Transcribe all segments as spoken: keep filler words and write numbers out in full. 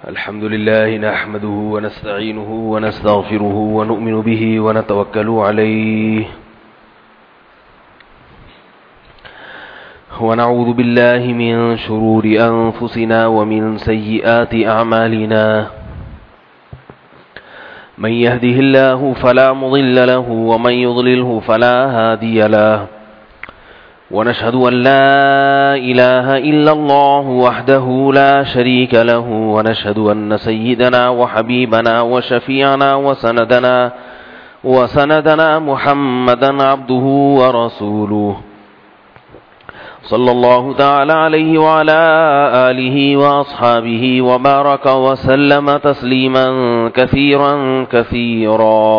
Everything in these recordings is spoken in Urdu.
الحمد لله نحمده ونستعينه ونستغفره ونؤمن به ونتوكل عليه ونعوذ بالله من شرور أنفسنا ومن سيئات أعمالنا من يهده الله فلا مضل له ومن يضلله فلا هادي له ونشهد أن لا إله إلا الله وحده لا شريك له ونشهد أن سيدنا وحبيبنا وشفيعنا وسندنا وسندنا محمدا عبده ورسوله صلى الله تعالى عليه وعلى آله وأصحابه وبارك وسلم تسليما كثيرا كثيرا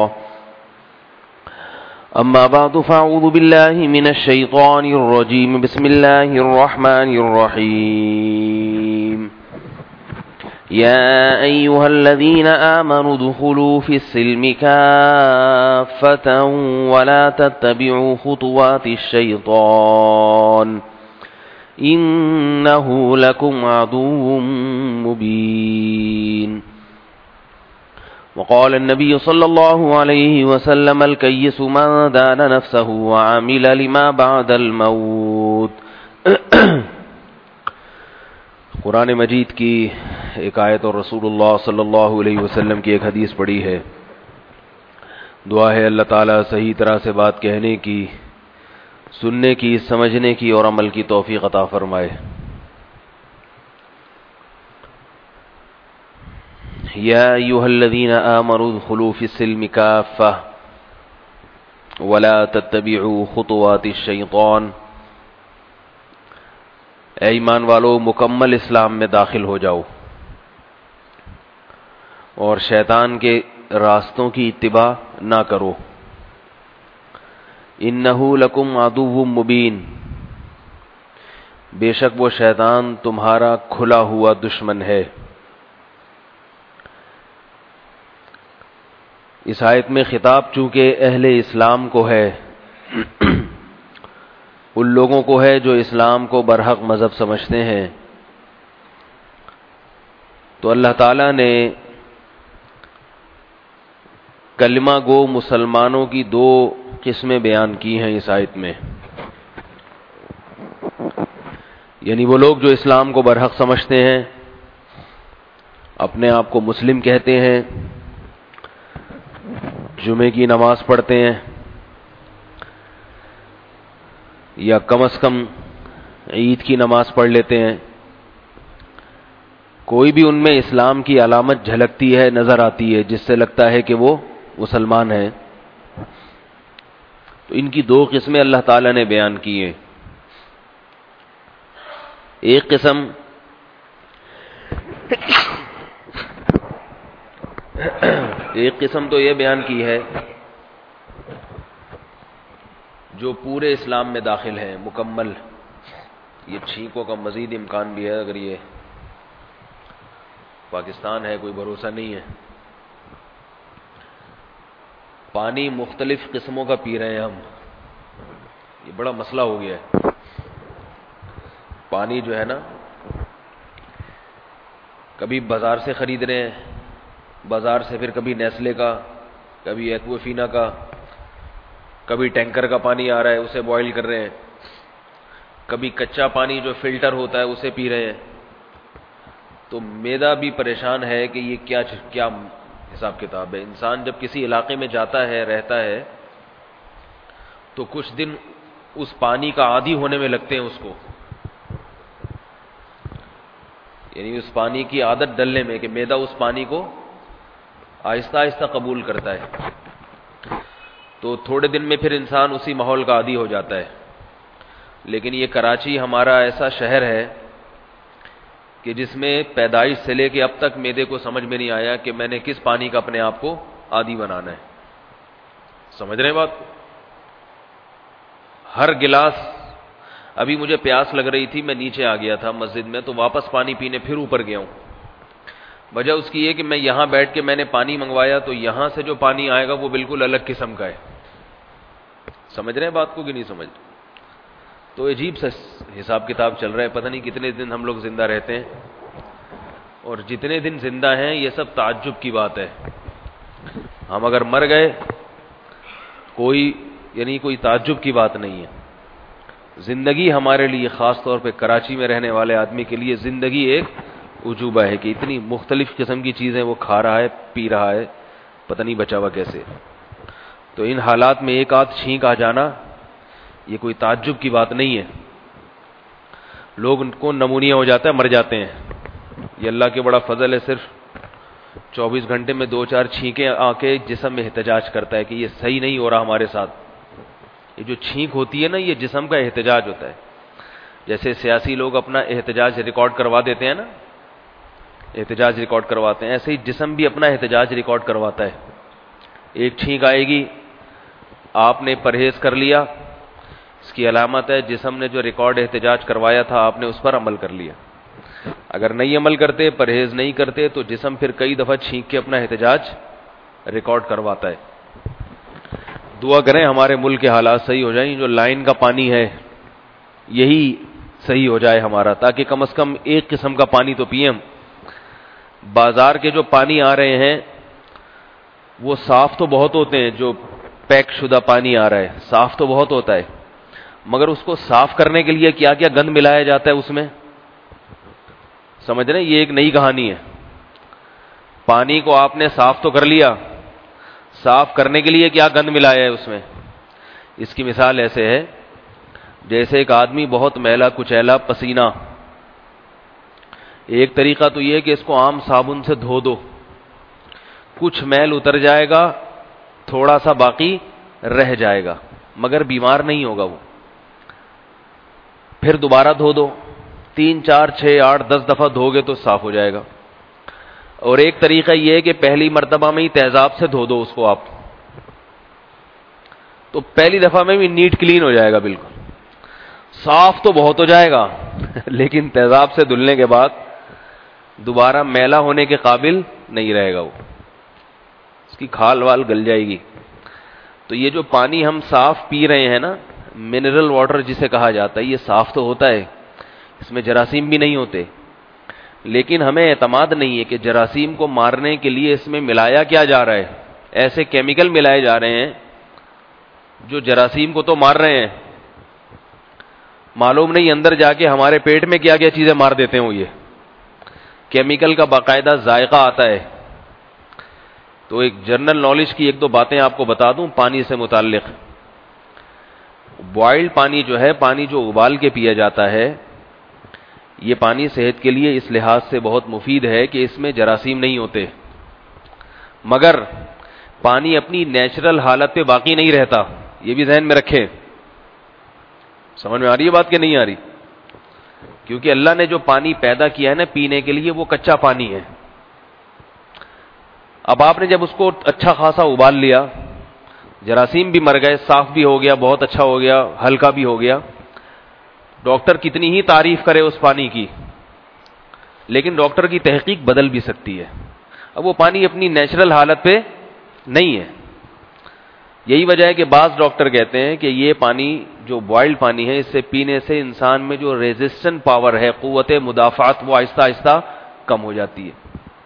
أما بعد فأعوذ بالله من الشيطان الرجيم بسم الله الرحمن الرحيم يا أيها الذين آمنوا ادخلوا في السلم كافة ولا تتبعوا خطوات الشيطان إنه لكم عدو مبين وقال النبي صلى الله عليه وسلم الكيس من دان نفسه وعمل لما بعد الموت. قرآن مجید کی ایک آیت اور رسول اللہ صلی اللہ علیہ وسلم کی ایک حدیث پڑھی ہے. دعا ہے اللہ تعالیٰ صحیح طرح سے بات کہنے کی، سننے کی، سمجھنے کی اور عمل کی توفیق عطا فرمائے. یا ایھا الذین آمنوا ادخلوا فی السلم کافۃ ولا تتبعوا خطوات الشیطان. اے ایمان والو، مکمل اسلام میں داخل ہو جاؤ اور شیطان کے راستوں کی اتباع نہ کرو. انہ لکم عدو مبین، بے شک وہ شیطان تمہارا کھلا ہوا دشمن ہے. اس آیت میں خطاب چونکہ اہل اسلام کو ہے، ان لوگوں کو ہے جو اسلام کو برحق مذہب سمجھتے ہیں، تو اللہ تعالیٰ نے کلمہ گو مسلمانوں کی دو قسمیں بیان کی ہیں اس آیت میں. یعنی وہ لوگ جو اسلام کو برحق سمجھتے ہیں، اپنے آپ کو مسلم کہتے ہیں، جمعے کی نماز پڑھتے ہیں، یا کم از کم عید کی نماز پڑھ لیتے ہیں، کوئی بھی ان میں اسلام کی علامت جھلکتی ہے، نظر آتی ہے، جس سے لگتا ہے کہ وہ مسلمان ہیں، تو ان کی دو قسمیں اللہ تعالیٰ نے بیان کی ہیں. ایک قسم ایک قسم تو یہ بیان کی ہے جو پورے اسلام میں داخل ہیں، مکمل. یہ چھینکوں کا مزید امکان بھی ہے، اگر یہ پاکستان ہے کوئی بھروسہ نہیں ہے. پانی مختلف قسموں کا پی رہے ہیں ہم، یہ بڑا مسئلہ ہو گیا ہے. پانی جو ہے نا، کبھی بازار سے خرید رہے ہیں، بازار سے پھر کبھی نیسلے کا، کبھی ایکوافینا کا، کبھی ٹینکر کا پانی آ رہا ہے اسے بوائل کر رہے ہیں، کبھی کچا پانی جو فلٹر ہوتا ہے اسے پی رہے ہیں. تو معدہ بھی پریشان ہے کہ یہ کیا کیا حساب کتاب ہے. انسان جب کسی علاقے میں جاتا ہے، رہتا ہے، تو کچھ دن اس پانی کا عادی ہونے میں لگتے ہیں اس کو، یعنی اس پانی کی عادت ڈلنے میں، کہ معدہ اس پانی کو آہستہ آہستہ قبول کرتا ہے. تو تھوڑے دن میں پھر انسان اسی ماحول کا عادی ہو جاتا ہے. لیکن یہ کراچی ہمارا ایسا شہر ہے کہ جس میں پیدائش سے لے کے اب تک معدے کو سمجھ میں نہیں آیا کہ میں نے کس پانی کا اپنے آپ کو عادی بنانا ہے. سمجھ رہے ہیں بات کو؟ ہر گلاس، ابھی مجھے پیاس لگ رہی تھی، میں نیچے آ گیا تھا مسجد میں، تو واپس پانی پینے پھر اوپر گیا ہوں. وجہ اس کی یہ کہ میں یہاں بیٹھ کے میں نے پانی منگوایا، تو یہاں سے جو پانی آئے گا وہ بالکل الگ قسم کا ہے. سمجھ رہے ہیں بات کو کہ نہیں سمجھ؟ تو عجیب سا حساب کتاب چل رہا ہے، پتہ نہیں کتنے دن ہم لوگ زندہ رہتے ہیں. اور جتنے دن زندہ ہیں یہ سب تعجب کی بات ہے. ہم اگر مر گئے کوئی یعنی کوئی تعجب کی بات نہیں ہے. زندگی ہمارے لیے خاص طور پہ کراچی میں رہنے والے آدمی کے لیے زندگی ایک عجوبہ ہے کہ اتنی مختلف قسم کی چیزیں وہ کھا رہا ہے پی رہا ہے, پتہ نہیں بچا ہوا کیسے. تو ان حالات میں ایک آدھ چھینک آ جانا یہ کوئی تعجب کی بات نہیں ہے. لوگ ان کو نمونیا ہو جاتا ہے, مر جاتے ہیں. یہ اللہ کے بڑا فضل ہے, صرف چوبیس گھنٹے میں دو چار چھینکیں آ کے جسم میں احتجاج کرتا ہے کہ یہ صحیح نہیں ہو رہا ہمارے ساتھ. یہ جو چھینک ہوتی ہے نا یہ جسم کا احتجاج ہوتا ہے. جیسے سیاسی لوگ اپنا احتجاج ریکارڈ کروا دیتے ہیں نا, احتجاج ریکارڈ کرواتے ہیں, ایسے ہی جسم بھی اپنا احتجاج ریکارڈ کرواتا ہے. ایک چھینک آئے گی, آپ نے پرہیز کر لیا, اس کی علامت ہے جسم نے جو ریکارڈ احتجاج کروایا تھا آپ نے اس پر عمل کر لیا. اگر نہیں عمل کرتے, پرہیز نہیں کرتے, تو جسم پھر کئی دفعہ چھینک کے اپنا احتجاج ریکارڈ کرواتا ہے. دعا کریں ہمارے ملک کے حالات صحیح ہو جائیں, جو لائن کا پانی ہے یہی صحیح ہو جائے ہمارا, تاکہ کم از کم ایک قسم کا پانی تو پئیں. بازار کے جو پانی آ رہے ہیں وہ صاف تو بہت ہوتے ہیں, جو پیک شدہ پانی آ رہا ہے صاف تو بہت ہوتا ہے, مگر اس کو صاف کرنے کے لیے کیا کیا گند ملایا جاتا ہے اس میں, سمجھ رہے ہیں؟ یہ ایک نئی کہانی ہے. پانی کو آپ نے صاف تو کر لیا, صاف کرنے کے لیے کیا گند ملایا ہے اس میں. اس کی مثال ایسے ہے جیسے ایک آدمی بہت میلا کچیلا پسینہ, ایک طریقہ تو یہ کہ اس کو عام صابن سے دھو دو, کچھ میل اتر جائے گا, تھوڑا سا باقی رہ جائے گا, مگر بیمار نہیں ہوگا وہ. پھر دوبارہ دھو دو, تین چار چھ آٹھ دس دفعہ دھو گے تو صاف ہو جائے گا. اور ایک طریقہ یہ ہے کہ پہلی مرتبہ میں ہی تیزاب سے دھو دو اس کو آپ, تو پہلی دفعہ میں بھی نیٹ کلین ہو جائے گا, بالکل صاف تو بہت ہو جائے گا لیکن تیزاب سے دھلنے کے بعد دوبارہ میلا ہونے کے قابل نہیں رہے گا, وہ اس کی کھال وال گل جائے گی. تو یہ جو پانی ہم صاف پی رہے ہیں نا, منرل واٹر جسے کہا جاتا ہے, یہ صاف تو ہوتا ہے, اس میں جراثیم بھی نہیں ہوتے, لیکن ہمیں اعتماد نہیں ہے کہ جراثیم کو مارنے کے لیے اس میں ملایا کیا جا رہا ہے. ایسے کیمیکل ملائے جا رہے ہیں جو جراثیم کو تو مار رہے ہیں, معلوم نہیں اندر جا کے ہمارے پیٹ میں کیا کیا چیزیں مار دیتے ہیں. وہ یہ کیمیکل کا باقاعدہ ذائقہ آتا ہے. تو ایک جنرل نالج کی ایک دو باتیں آپ کو بتا دوں پانی سے متعلق. بوائلڈ پانی جو ہے, پانی جو ابال کے پیا جاتا ہے, یہ پانی صحت کے لیے اس لحاظ سے بہت مفید ہے کہ اس میں جراثیم نہیں ہوتے, مگر پانی اپنی نیچرل حالت پہ باقی نہیں رہتا, یہ بھی ذہن میں رکھیں. سمجھ میں آ رہی ہے بات کہ نہیں آ رہی؟ کیونکہ اللہ نے جو پانی پیدا کیا ہے نا پینے کے لیے, وہ کچا پانی ہے. اب آپ نے جب اس کو اچھا خاصا ابال لیا, جراثیم بھی مر گئے, صاف بھی ہو گیا, بہت اچھا ہو گیا, ہلکا بھی ہو گیا, ڈاکٹر کتنی ہی تعریف کرے اس پانی کی, لیکن ڈاکٹر کی تحقیق بدل بھی سکتی ہے. اب وہ پانی اپنی نیچرل حالت پہ نہیں ہے. یہی وجہ ہے کہ بعض ڈاکٹر کہتے ہیں کہ یہ پانی جو بوائلڈ پانی ہے, اس سے پینے سے انسان میں جو ریزسٹنٹ پاور ہے, قوت مدافعت, وہ آہستہ آہستہ کم ہو جاتی ہے.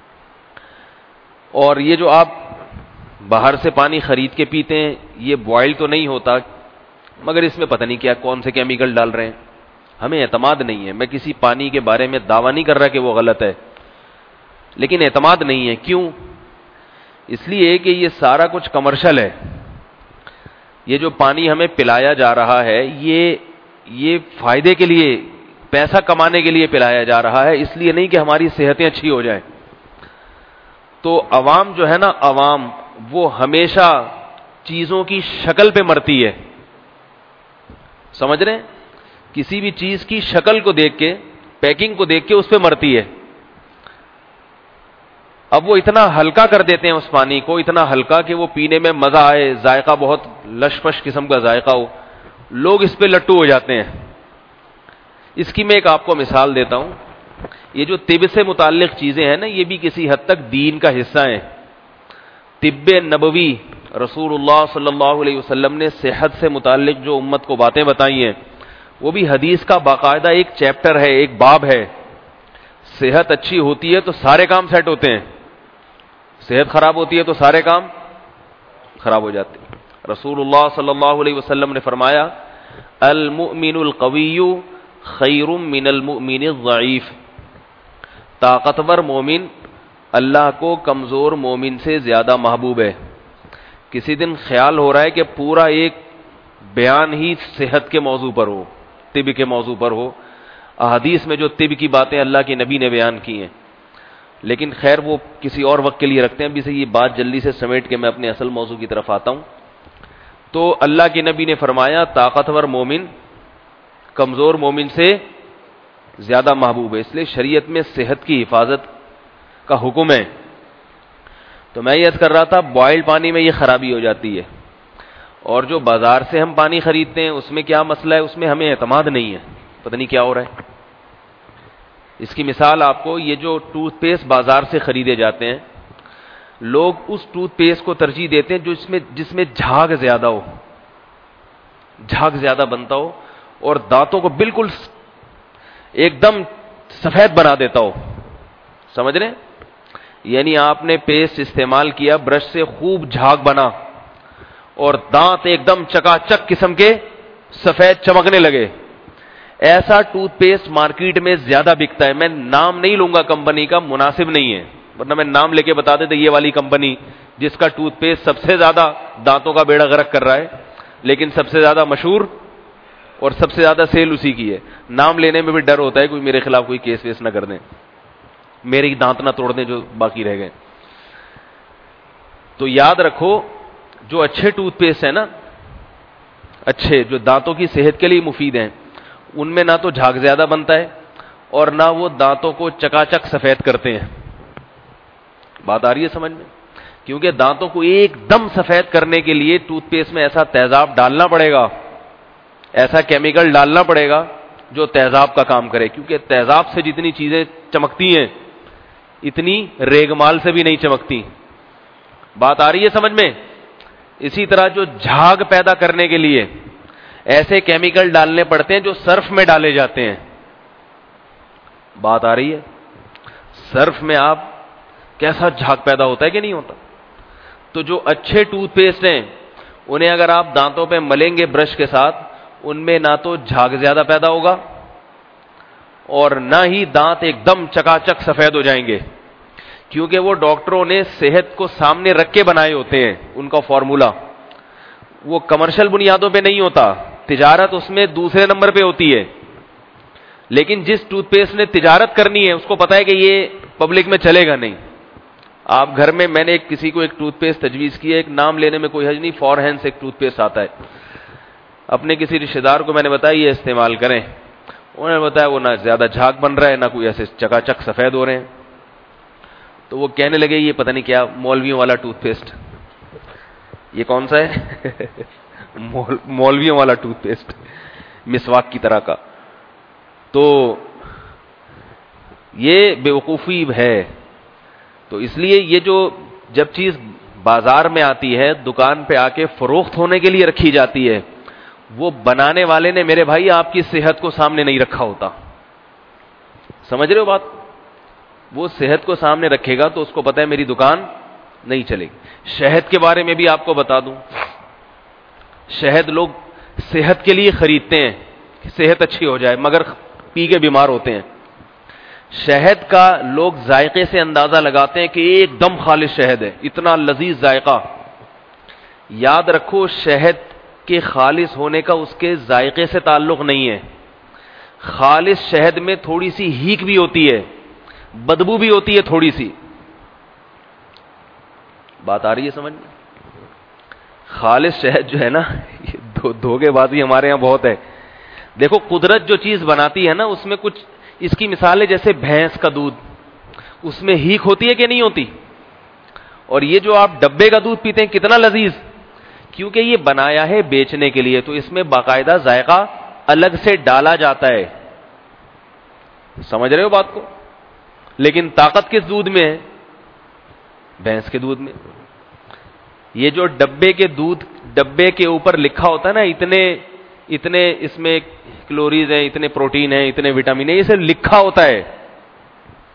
اور یہ جو آپ باہر سے پانی خرید کے پیتے ہیں, یہ بوائل تو نہیں ہوتا, مگر اس میں پتہ نہیں کیا کون سے کیمیکل ڈال رہے ہیں. ہمیں اعتماد نہیں ہے. میں کسی پانی کے بارے میں دعویٰ نہیں کر رہا کہ وہ غلط ہے, لیکن اعتماد نہیں ہے. کیوں؟ اس لیے کہ یہ سارا کچھ کمرشل ہے. یہ جو پانی ہمیں پلایا جا رہا ہے, یہ یہ فائدے کے لیے, پیسہ کمانے کے لیے پلایا جا رہا ہے, اس لیے نہیں کہ ہماری صحتیں اچھی ہو جائیں. تو عوام جو ہے نا, عوام وہ ہمیشہ چیزوں کی شکل پہ مرتی ہے. سمجھ رہے ہیں؟ کسی بھی چیز کی شکل کو دیکھ کے, پیکنگ کو دیکھ کے اس پہ مرتی ہے. اب وہ اتنا ہلکا کر دیتے ہیں اس پانی کو, اتنا ہلکا کہ وہ پینے میں مزہ آئے, ذائقہ بہت لش پش قسم کا ذائقہ ہو, لوگ اس پہ لٹو ہو جاتے ہیں. اس کی میں ایک آپ کو مثال دیتا ہوں. یہ جو طب سے متعلق چیزیں ہیں نا, یہ بھی کسی حد تک دین کا حصہ ہیں. طب نبوی, رسول اللہ صلی اللہ علیہ وسلم نے صحت سے متعلق جو امت کو باتیں بتائی ہیں, وہ بھی حدیث کا باقاعدہ ایک چیپٹر ہے, ایک باب ہے. صحت اچھی ہوتی ہے تو سارے کام سیٹ ہوتے ہیں، صحت خراب ہوتی ہے تو سارے کام خراب ہو جاتے ہیں۔ رسول اللہ صلی اللہ علیہ وسلم نے فرمایا المؤمن القوی خیر من المؤمن الضعیف، طاقتور مومن اللہ کو کمزور مومن سے زیادہ محبوب ہے۔ کسی دن خیال ہو رہا ہے کہ پورا ایک بیان ہی صحت کے موضوع پر ہو، طب کے موضوع پر ہو، احادیث میں جو طب کی باتیں اللہ کے نبی نے بیان کی ہیں، لیکن خیر وہ کسی اور وقت کے لیے رکھتے ہیں۔ ابھی سے یہ بات جلدی سے سمیٹ کے میں اپنے اصل موضوع کی طرف آتا ہوں۔ تو اللہ کے نبی نے فرمایا طاقتور مومن کمزور مومن سے زیادہ محبوب ہے، اس لیے شریعت میں صحت کی حفاظت کا حکم ہے۔ تو میں یہ عرض کر رہا تھا بوائل پانی میں یہ خرابی ہو جاتی ہے، اور جو بازار سے ہم پانی خریدتے ہیں اس میں کیا مسئلہ ہے، اس میں ہمیں اعتماد نہیں ہے، پتہ نہیں کیا ہو رہا ہے۔ اس کی مثال آپ کو، یہ جو ٹوتھ پیسٹ بازار سے خریدے جاتے ہیں، لوگ اس ٹوتھ پیسٹ کو ترجیح دیتے ہیں جو اس میں جس میں جھاگ زیادہ ہو، جھاگ زیادہ بنتا ہو اور دانتوں کو بالکل ایک دم سفید بنا دیتا ہو، سمجھ رہے ہیں؟ یعنی آپ نے پیسٹ استعمال کیا، برش سے خوب جھاگ بنا اور دانت ایک دم چکا چک قسم کے سفید چمکنے لگے، ایسا ٹوتھ پیسٹ مارکیٹ میں زیادہ بکتا ہے۔ میں نام نہیں لوں گا کمپنی کا، مناسب نہیں ہے، ورنہ میں نام لے کے بتا دیتے یہ والی کمپنی جس کا ٹوتھ پیسٹ سب سے زیادہ دانتوں کا بیڑا غرق کر رہا ہے، لیکن سب سے زیادہ مشہور اور سب سے زیادہ سیل اسی کی ہے۔ نام لینے میں بھی ڈر ہوتا ہے کوئی میرے خلاف کوئی کیس ویس نہ کر دیں، میرے دانت نہ توڑ دیں جو باقی رہ گئے۔ تو یاد رکھو جو اچھے ٹوتھ پیسٹ ہیں نا، اچھے جو دانتوں کی صحت کے لیے مفید ہیں، ان میں نہ تو جھاگ زیادہ بنتا ہے اور نہ وہ دانتوں کو چکا چک سفید کرتے ہیں۔ بات آ رہی ہے سمجھ میں؟ کیونکہ دانتوں کو ایک دم سفید کرنے کے لیے ٹوتھ پیسٹ میں ایسا تیزاب ڈالنا پڑے گا، ایسا کیمیکل ڈالنا پڑے گا جو تیزاب کا کام کرے، کیونکہ تیزاب سے جتنی چیزیں چمکتی ہیں اتنی ریگمال سے بھی نہیں چمکتی۔ بات آ رہی ہے سمجھ میں؟ اسی طرح جو جھاگ پیدا کرنے کے لیے ایسے کیمیکل ڈالنے پڑتے ہیں جو سرف میں ڈالے جاتے ہیں۔ بات آ رہی ہے؟ سرف میں آپ کیسا جھاگ پیدا ہوتا ہے کہ نہیں ہوتا؟ تو جو اچھے ٹوتھ پیسٹ ہیں انہیں اگر آپ دانتوں پہ ملیں گے برش کے ساتھ، ان میں نہ تو جھاگ زیادہ پیدا ہوگا اور نہ ہی دانت ایک دم چکا چک سفید ہو جائیں گے، کیونکہ وہ ڈاکٹروں نے صحت کو سامنے رکھ کے بنائے ہوتے ہیں۔ ان کا فارمولا وہ کمرشل بنیادوں پہ نہیں ہوتا، تجارت اس میں دوسرے نمبر پہ ہوتی ہے، لیکن جس ٹوتھ پیسٹ نے تجارت کرنی ہے اس کو پتا ہے کہ یہ پبلک میں چلے گا نہیں۔ آپ گھر میں، میں نے ایک کسی کو ایک ٹوتھ پیسٹ تجویز کی ہے، ایک نام لینے میں کوئی حرج نہیں، فورہینس ایک ٹوتھ پیسٹ آتا ہے، اپنے کسی رشتہ دار کو میں نے بتایا یہ استعمال کریں، انہوں نے بتایا وہ نہ زیادہ جھاگ بن رہا ہے نہ کوئی ایسے چکا چک سفید ہو رہے ہیں۔ تو وہ کہنے لگے یہ پتہ نہیں کیا مولویوں والا ٹوتھ پیسٹ، یہ کون سا ہے؟ مولویوں والا ٹوتھ پیسٹ، مسواک کی طرح کا۔ تو یہ بیوقوفی ہے۔ تو اس لیے یہ جو جب چیز بازار میں آتی ہے، دکان پہ آ کے فروخت ہونے کے لیے رکھی جاتی ہے، وہ بنانے والے نے میرے بھائی آپ کی صحت کو سامنے نہیں رکھا ہوتا، سمجھ رہے ہو بات؟ وہ صحت کو سامنے رکھے گا تو اس کو پتہ ہے میری دکان نہیں چلے گی۔ شہد کے بارے میں بھی آپ کو بتا دوں، شہد لوگ صحت کے لیے خریدتے ہیں کہ صحت اچھی ہو جائے، مگر پی کے بیمار ہوتے ہیں۔ شہد کا لوگ ذائقے سے اندازہ لگاتے ہیں کہ ایک دم خالص شہد ہے، اتنا لذیذ ذائقہ۔ یاد رکھو شہد کے خالص ہونے کا اس کے ذائقے سے تعلق نہیں ہے، خالص شہد میں تھوڑی سی ہیک بھی ہوتی ہے، بدبو بھی ہوتی ہے تھوڑی سی۔ بات آ رہی ہے سمجھ میں؟ خالص شہد جو ہے نا، یہ دھوکے بازی ہمارے یہاں بہت ہے۔ دیکھو قدرت جو چیز بناتی ہے نا، اس میں کچھ، اس کی مثال ہے جیسے بھینس کا دودھ، اس میں ہیک ہوتی ہے کہ نہیں ہوتی؟ اور یہ جو آپ ڈبے کا دودھ پیتے ہیں کتنا لذیذ، کیونکہ یہ بنایا ہے بیچنے کے لیے، تو اس میں باقاعدہ ذائقہ الگ سے ڈالا جاتا ہے، سمجھ رہے ہو بات کو؟ لیکن طاقت کس دودھ میں ہے؟ بھینس کے دودھ میں۔ یہ جو ڈبے کے دودھ، ڈبے کے اوپر لکھا ہوتا ہے نا اتنے اتنے اس میں کیلوریز ہیں، اتنے پروٹین ہیں، اتنے وٹامن ہیں، یہ سب لکھا ہوتا ہے،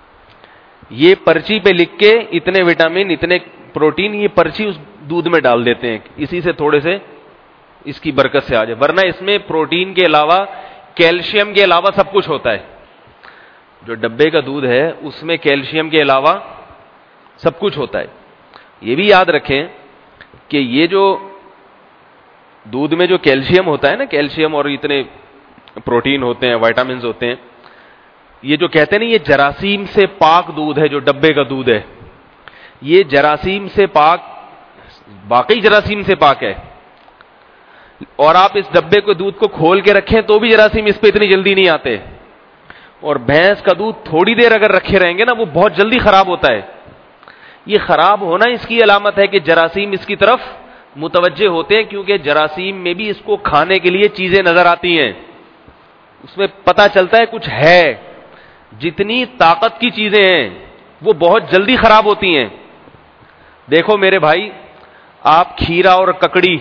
یہ پرچی پہ لکھ کے اتنے وٹامن اتنے پروٹین یہ پرچی اس دودھ میں ڈال دیتے ہیں, اسی سے تھوڑے سے اس کی برکت سے آ جائے, ورنہ اس میں پروٹین کے علاوہ کیلشیم کے علاوہ سب کچھ ہوتا ہے. جو ڈبے کا دودھ ہے اس میں کیلشیم کے علاوہ سب کچھ ہوتا ہے. یہ بھی یاد رکھیں کہ یہ جو دودھ میں جو کیلشیم ہوتا ہے نا, کیلشیم اور اتنے پروٹین ہوتے ہیں, وائٹامنز ہوتے ہیں, یہ جو کہتے ہیں نا یہ جراثیم سے پاک دودھ ہے, جو ڈبے کا دودھ ہے یہ جراثیم سے پاک, باقی جراثیم سے پاک ہے. اور آپ اس ڈبے کے دودھ کو کھول کے رکھیں تو بھی جراثیم اس پہ اتنی جلدی نہیں آتے, اور بھینس کا دودھ تھوڑی دیر اگر رکھے رہیں گے نا وہ بہت جلدی خراب ہوتا ہے. یہ خراب ہونا اس کی علامت ہے کہ جراثیم اس کی طرف متوجہ ہوتے ہیں, کیونکہ جراثیم میں بھی اس کو کھانے کے لیے چیزیں نظر آتی ہیں, اس میں پتہ چلتا ہے کچھ ہے. جتنی طاقت کی چیزیں ہیں وہ بہت جلدی خراب ہوتی ہیں. دیکھو میرے بھائی, آپ کھیرا اور ککڑی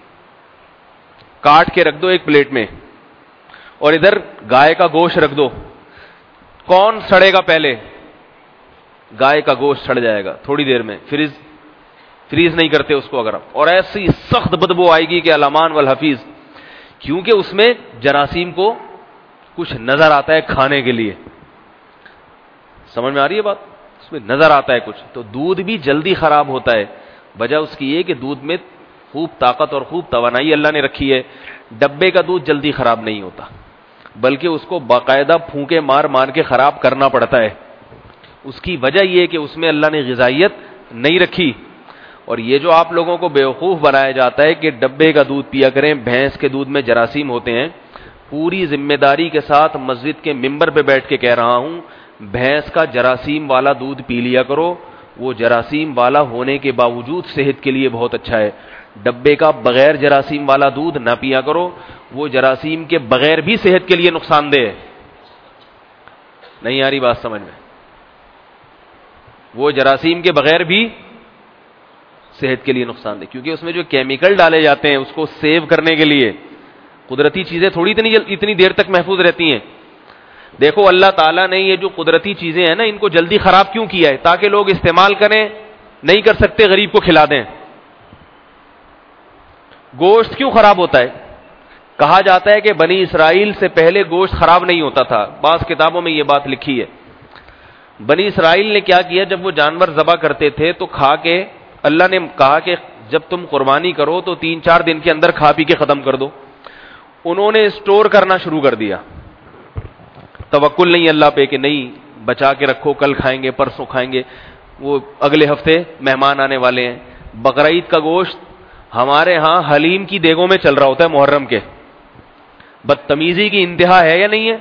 کاٹ کے رکھ دو ایک پلیٹ میں, اور ادھر گائے کا گوشت رکھ دو, کون سڑے گا پہلے؟ گائے کا گوشت سڑ جائے گا تھوڑی دیر میں, فریز فریز نہیں کرتے اس کو اگر آپ, اور ایسی سخت بدبو آئے گی کہ الامان والحفیظ, کیونکہ اس میں جراثیم کو کچھ نظر آتا ہے کھانے کے لیے. سمجھ میں آ رہی ہے بات؟ اس میں نظر آتا ہے کچھ. تو دودھ بھی جلدی خراب ہوتا ہے, وجہ اس کی یہ کہ دودھ میں خوب طاقت اور خوب توانائی اللہ نے رکھی ہے. ڈبے کا دودھ جلدی خراب نہیں ہوتا, بلکہ اس کو باقاعدہ پھونکے مار مار کے خراب کرنا پڑتا ہے. اس کی وجہ یہ ہے کہ اس میں اللہ نے غذائیت نہیں رکھی. اور یہ جو آپ لوگوں کو بیوقوف بنایا جاتا ہے کہ ڈبے کا دودھ پیا کریں, بھینس کے دودھ میں جراثیم ہوتے ہیں, پوری ذمہ داری کے ساتھ مسجد کے ممبر پہ بیٹھ کے کہہ رہا ہوں, بھینس کا جراثیم والا دودھ پی لیا کرو, وہ جراثیم والا ہونے کے باوجود صحت کے لیے بہت اچھا ہے. ڈبے کا بغیر جراثیم والا دودھ نہ پیا کرو, وہ جراثیم کے بغیر بھی صحت کے لیے نقصان دہ ہے. نہیں آ رہی بات سمجھ میں؟ وہ جراثیم کے بغیر بھی صحت کے لیے نقصان دہ, کیونکہ اس میں جو کیمیکل ڈالے جاتے ہیں اس کو سیو کرنے کے لیے. قدرتی چیزیں تھوڑی اتنی اتنی دیر تک محفوظ رہتی ہیں. دیکھو اللہ تعالیٰ نے یہ جو قدرتی چیزیں ہیں نا ان کو جلدی خراب کیوں کیا ہے؟ تاکہ لوگ استعمال کریں, نہیں کر سکتے غریب کو کھلا دیں. گوشت کیوں خراب ہوتا ہے؟ کہا جاتا ہے کہ بنی اسرائیل سے پہلے گوشت خراب نہیں ہوتا تھا. بعض کتابوں میں یہ بات لکھی ہے. بنی اسرائیل نے کیا کیا, جب وہ جانور ذبح کرتے تھے تو کھا کے, اللہ نے کہا کہ جب تم قربانی کرو تو تین چار دن کے اندر کھا پی کے ختم کر دو. انہوں نے اسٹور کرنا شروع کر دیا. توکل نہیں اللہ پہ کہ نہیں بچا کے رکھو, کل کھائیں گے, پرسوں کھائیں گے, وہ اگلے ہفتے مہمان آنے والے ہیں. بقرعید کا گوشت ہمارے ہاں حلیم کی دیگوں میں چل رہا ہوتا ہے محرم کے. بدتمیزی کی انتہا ہے یا نہیں ہے؟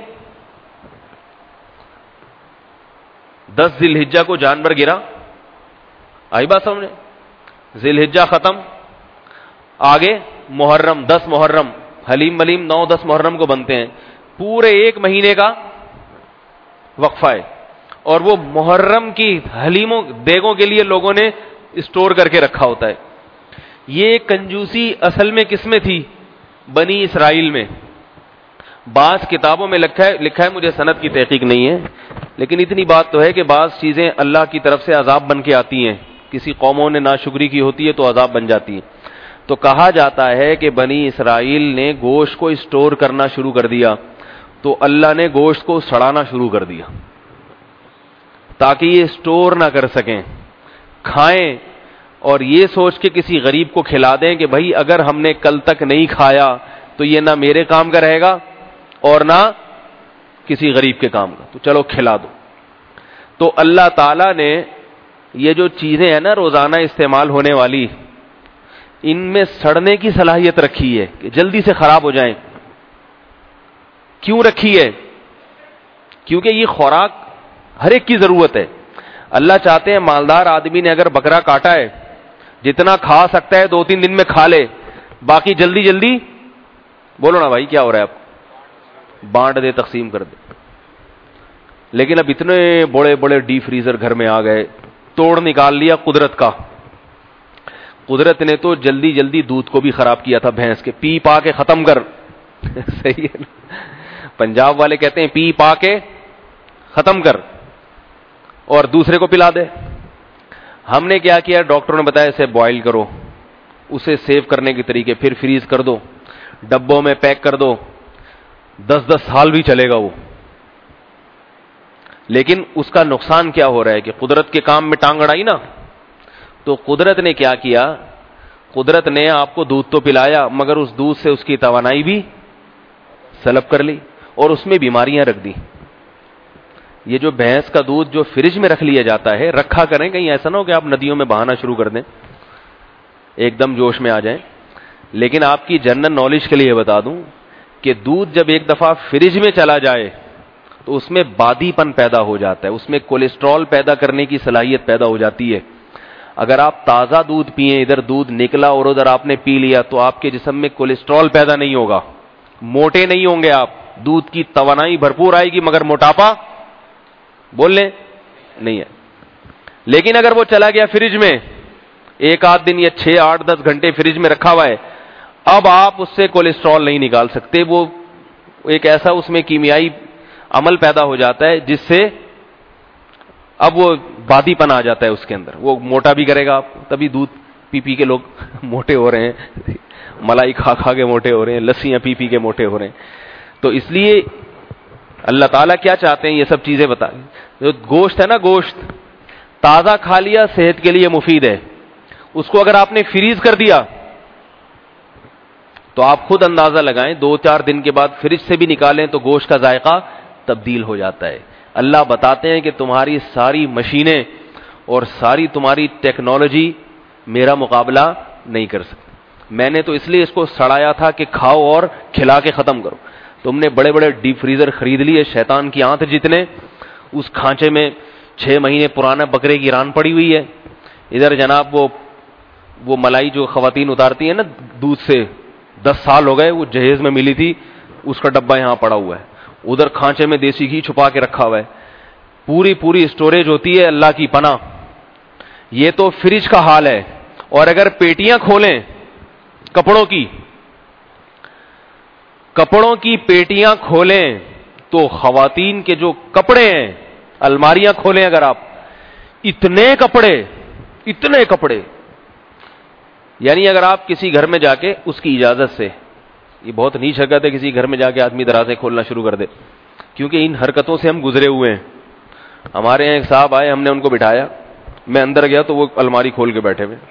دس ذی الحجہ کو جانور گرا, آئی بات سمجھے؟ ذی الحجہ ختم, آگے محرم, دس محرم, حلیم ملیم نو دس محرم کو بنتے ہیں. پورے ایک مہینے کا وقفہ ہے, اور وہ محرم کی حلیموں دیگوں کے لیے لوگوں نے اسٹور کر کے رکھا ہوتا ہے. یہ کنجوسی اصل میں کس میں تھی؟ بنی اسرائیل میں. بعض کتابوں میں لکھا ہے لکھا ہے مجھے سند کی تحقیق نہیں ہے, لیکن اتنی بات تو ہے کہ بعض چیزیں اللہ کی طرف سے عذاب بن کے آتی ہیں. کسی قوموں نے ناشکری کی ہوتی ہے تو عذاب بن جاتی ہے. تو کہا جاتا ہے کہ بنی اسرائیل نے گوشت کو اسٹور کرنا شروع کر دیا, تو اللہ نے گوشت کو سڑانا شروع کر دیا تاکہ یہ اسٹور نہ کر سکیں, کھائیں, اور یہ سوچ کے کسی غریب کو کھلا دیں کہ بھائی اگر ہم نے کل تک نہیں کھایا تو یہ نہ میرے کام کا رہے گا اور نہ کسی غریب کے کام کا, تو چلو کھلا دو. تو اللہ تعالیٰ نے یہ جو چیزیں ہیں نا روزانہ استعمال ہونے والی, ان میں سڑنے کی صلاحیت رکھی ہے کہ جلدی سے خراب ہو جائیں. کیوں رکھی ہے؟ کیونکہ یہ خوراک ہر ایک کی ضرورت ہے. اللہ چاہتے ہیں مالدار آدمی نے اگر بکرا کاٹا ہے, جتنا کھا سکتا ہے دو تین دن میں کھا لے, باقی جلدی جلدی, بولو نا بھائی کیا ہو رہا ہے آپ, بانٹ دے, تقسیم کر دے. لیکن اب اتنے بڑے بڑے ڈی فریزر گھر میں آ گئے, توڑ نکال لیا قدرت کا. قدرت نے تو جلدی جلدی دودھ کو بھی خراب کیا تھا بھینس کے, پی پا کے ختم کر. صحیح ہے نا؟ پنجاب والے کہتے ہیں پی پا کے ختم کر. اور دوسرے کو پلا دے. ہم نے کیا کیا, ڈاکٹروں نے بتایا اسے بوائل کرو, اسے سیو کرنے کے طریقے, پھر فریز کر دو, ڈبوں میں پیک کر دو, دس دس سال بھی چلے گا وہ. لیکن اس کا نقصان کیا ہو رہا ہے کہ قدرت کے کام میں ٹانگ اڑائی نا. تو قدرت نے کیا کیا, قدرت نے آپ کو دودھ تو پلایا مگر اس دودھ سے اس کی توانائی بھی سلب کر لی اور اس میں بیماریاں رکھ دی. یہ جو بھینس کا دودھ جو فریج میں رکھ لیا جاتا ہے, رکھا کریں, کہیں ایسا نہ ہو کہ آپ ندیوں میں بہانا شروع کر دیں, ایک دم جوش میں آ جائیں. لیکن آپ کی جنرل نالج کے لیے بتا دوں کہ دودھ جب ایک دفعہ فریج میں چلا جائے تو اس میں بادی پن پیدا ہو جاتا ہے, اس میں کولیسٹرول پیدا کرنے کی صلاحیت پیدا ہو جاتی ہے. اگر آپ تازہ دودھ پئیں, ادھر دودھ نکلا اور ادھر آپ نے پی لیا, تو آپ کے جسم میں کولیسٹرول پیدا نہیں ہوگا, موٹے نہیں ہوں گے آپ, دودھ کی توانائی بھرپور آئے گی مگر موٹاپا بول لیں نہیں ہے. لیکن اگر وہ چلا گیا فریج میں, ایک آدھ دن یا چھ آٹھ دس گھنٹے فریج میں رکھا ہوا ہے, اب آپ اس سے کولیسٹرول نہیں نکال سکتے. وہ ایک ایسا اس میں کیمیائی عمل پیدا ہو جاتا ہے جس سے اب وہ بادی پن آ جاتا ہے اس کے اندر, وہ موٹا بھی کرے گا آپ کو. تبھی دودھ پی پی کے لوگ موٹے ہو رہے ہیں, ملائی کھا کھا کے موٹے ہو رہے ہیں, لسیاں پی پی کے موٹے ہو رہے ہیں. تو اس لیے اللہ تعالیٰ کیا چاہتے ہیں, یہ سب چیزیں بتا. جو گوشت ہے نا, گوشت تازہ کھا لیا صحت کے لیے مفید ہے, اس کو اگر آپ نے فریز کر دیا تو آپ خود اندازہ لگائیں, دو چار دن کے بعد فریج سے بھی نکالیں تو گوشت کا ذائقہ تبدیل ہو جاتا ہے. اللہ بتاتے ہیں کہ تمہاری ساری مشینیں اور ساری تمہاری ٹیکنالوجی میرا مقابلہ نہیں کر سکتی. میں نے تو اس لیے اس کو سڑایا تھا کہ کھاؤ اور کھلا کے ختم کرو. تم نے بڑے بڑے ڈیپ فریزر خرید لیے, شیطان کی آنت جتنے, اس کھانچے میں چھ مہینے پرانا بکرے کی ران پڑی ہوئی ہے. ادھر جناب وہ وہ ملائی جو خواتین اتارتی ہیں نا دودھ سے, دس سال ہو گئے, وہ جہیز میں ملی تھی, اس کا ڈبہ یہاں پڑا ہوا ہے. ادھر کھانچے میں دیسی گھی چھپا کے رکھا ہوا ہے. پوری پوری اسٹوریج ہوتی ہے, اللہ کی پناہ. یہ تو فریج کا حال ہے. اور اگر پیٹیاں کھولیں کپڑوں کی, کپڑوں کی پیٹیاں کھولیں تو خواتین کے جو کپڑے ہیں, الماریاں کھولیں اگر آپ, اتنے کپڑے اتنے کپڑے یعنی اگر آپ کسی گھر میں جا کے اس کی اجازت سے, یہ بہت نیچ حرکت ہے کسی گھر میں جا کے آدمی درازیں کھولنا شروع کر دے, کیونکہ ان حرکتوں سے ہم گزرے ہوئے ہیں. ہمارے یہاں ایک صاحب آئے, ہم نے ان کو بٹھایا, میں اندر گیا تو وہ الماری کھول کے بیٹھے ہوئے.